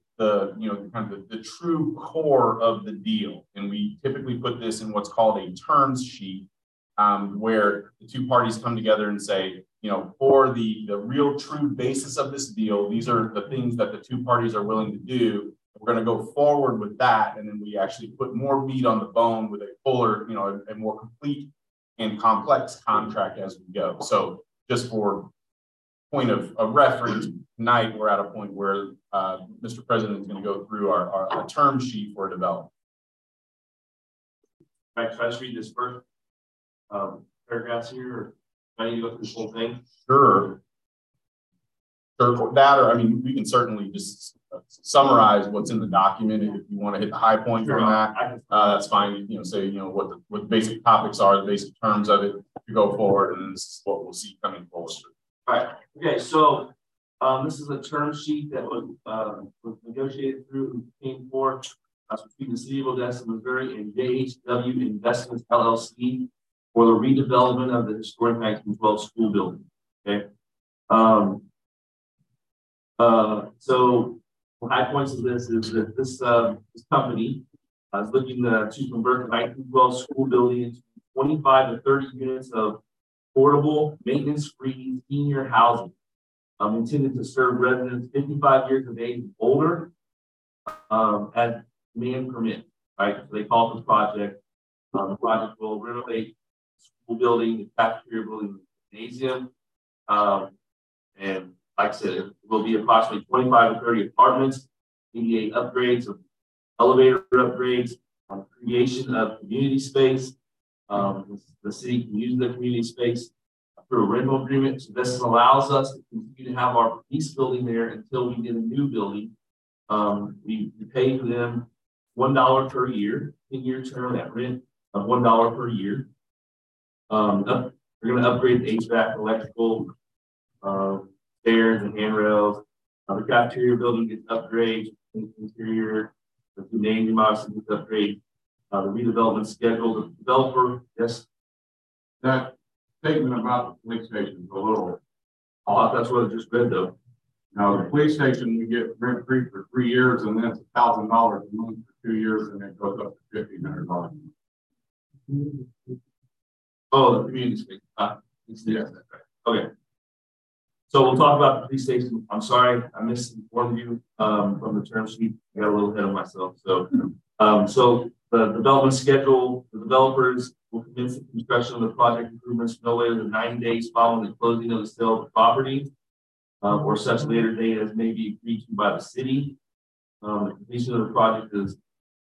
the true core of the deal. And we typically put this in what's called a terms sheet, where the two parties come together and say, for the real true basis of this deal, these are the things that the two parties are willing to do. We're going to go forward with that, and then we actually put more meat on the bone with a fuller, a more complete and complex contract as we go. So just for point of reference, tonight we're at a point where Mr. President is going to go through our term sheet for development. Right, so I just read this first paragraphs here, or I need to go through this whole thing? Sure. That, or we can certainly just summarize what's in the document. If you want to hit the high points on that, that's fine. Say what the basic topics are, the basic terms of it to go forward, and this is what we'll see coming forward. All right. Okay. So this is a term sheet that was negotiated through came forth between the City of Odessa, Missouri, and JHW Investments LLC for the redevelopment of the historic 1912 school building. Okay. So high points of this is that this company is looking to convert the 1912 school building into 25 to 30 units of affordable, maintenance-free senior housing intended to serve residents 55 years of age and older as demand permit, right? So they call it the project. The project will renovate the school building, the cafeteria building, the gymnasium. And like I said, it will be approximately 25 to 30 apartments, ADA upgrades, elevator upgrades, creation of community space. The city can use the community space through a rental agreement. So this allows us to continue to have our police building there until we get a new building. We pay for them $1 per year, 10-year term at rent of $1 per year. We're going to upgrade the HVAC, electrical, stairs and handrails. The cafeteria building gets upgrades, interior, the gymnasium obviously gets upgrade. The redevelopment schedule, the developer, yes. That statement about the police station is a little odd. That's what I just read though. Now the police station, we get rent free for 3 years and then it's $1,000 a month for 2 years and it goes up to $1,500. Oh, the community space. Yes, that's right. Okay. So we'll talk about the police station. I'm sorry, I misinformed you from the term sheet. I got a little ahead of myself. So, the development schedule, the developers will commence the construction of the project improvements no later than 9 days following the closing of the sale of the property, or such later date as may be agreed to by the city. The completion of the project is,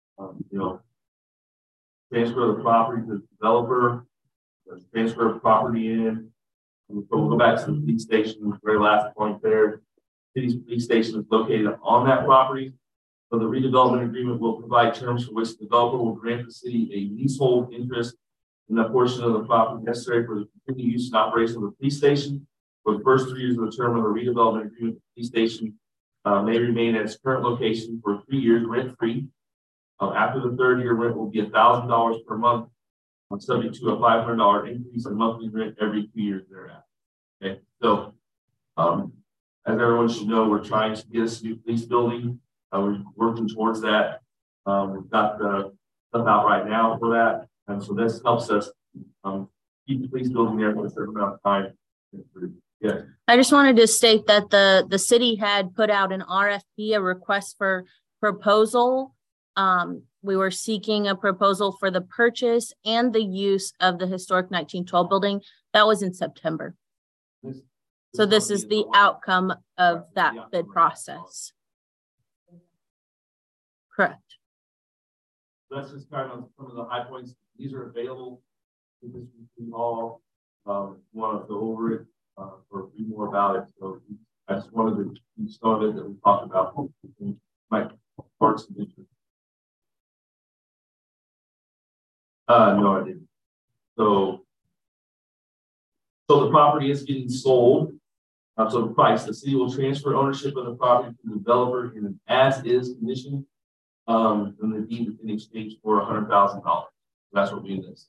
transfer of the property to the developer, transfer of property in. So we'll go back to the police station, the very last point there. City's police station is located on that property. So the redevelopment agreement will provide terms for which the developer will grant the city a leasehold interest in the portion of the property necessary for the continued use and operation of the police station. For the first 3 years of the term of the redevelopment agreement, the police station may remain at its current location for 3 years rent-free. After the 3rd year, rent will be $1,000 per month, subject to a $500 increase in monthly rent every 2 years thereafter. Okay, so as everyone should know, we're trying to get us a new police building. We're working towards that. We've got the stuff out right now for that, and so this helps us keep the police building there for a certain amount of time. Yeah. I just wanted to state that the city had put out an RFP, a request for proposal. We were seeking a proposal for the purchase and the use of the historic 1912 building. That was in September. So this is the outcome of that bid process. Correct. That's just kind of some of the high points. These are available in this all. Want to go over it or read more about it. So I just wanted to use some of it that we talked about in my parts of interest. No, I didn't. So the property is getting sold. So the price, the city will transfer ownership of the property to the developer in an as-is condition, and the deed in exchange for $100,000. That's what we did.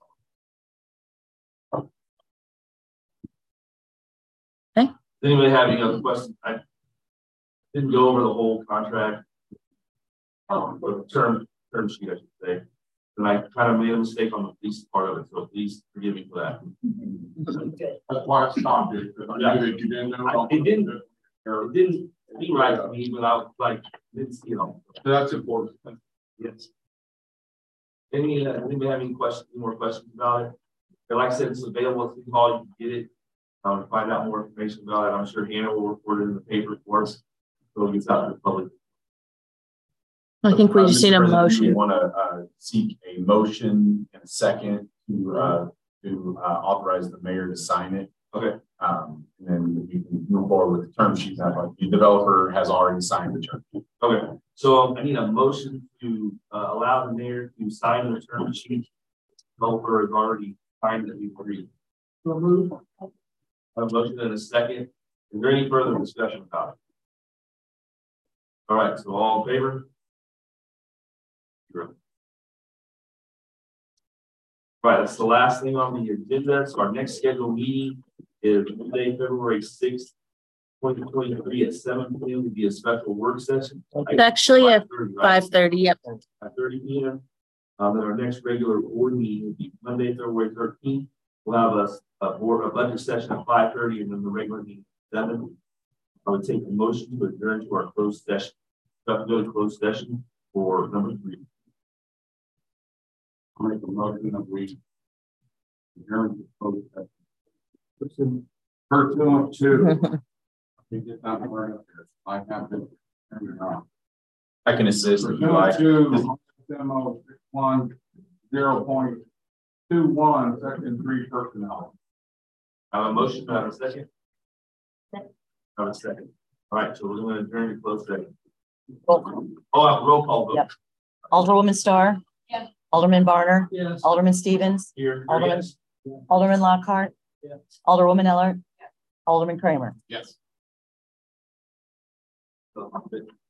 Okay. Does anybody have any other questions? I didn't go over the whole contract, or the term sheet, I should say. And I kind of made a mistake on the police part of it, so please forgive me for that. That's why I stopped it. Yeah. You didn't know. It didn't seem right to me without didn't see it all. That's important. Yes. Anybody have any questions? Any more questions about it? And like I said, it's available at City Hall. You can get it. Find out more information about it. I'm sure Hannah will report it in the paper for us, so it gets out to the public. I think we just need a motion. We want to seek a motion and a second to authorize the mayor to sign it. Okay. And then we can move forward with the term sheet. The developer has already signed the term sheet. Okay. So I need a motion to allow the mayor to sign the term sheet. The developer has already signed that we agreed. So move. A motion and a second. Is there any further discussion about it? All right. So all in favor? Right, that's the last thing on the agenda. So our next scheduled meeting is Monday, February 6th, 2023 at 7 p.m. will be a special work session. It's actually at 5:30. Yep. At 30 p.m. Then our next regular board meeting will be Monday, February 13th. We'll have a budget session at 5:30 and then the regular meeting at 7. I would take a motion to adjourn to our closed session. Go to closed session for number 3. I'll make a motion that we adjourn to closed session. First one, 2. I think it's not word up there. I have to turn it on. I can assist if you like. 2, demo 1, 0.21, section 3 personnel. I have a motion. I have a second. I have a second. All right, so we're going to adjourn to closed session. Roll call vote. Yep. Alderwoman Starr. Yes. Alderman Barner. Yes. Alderman Stevens. Here. Alderman Lockhart. Yes. Alderwoman Ellert. Yes. Alderman Kramer. Yes.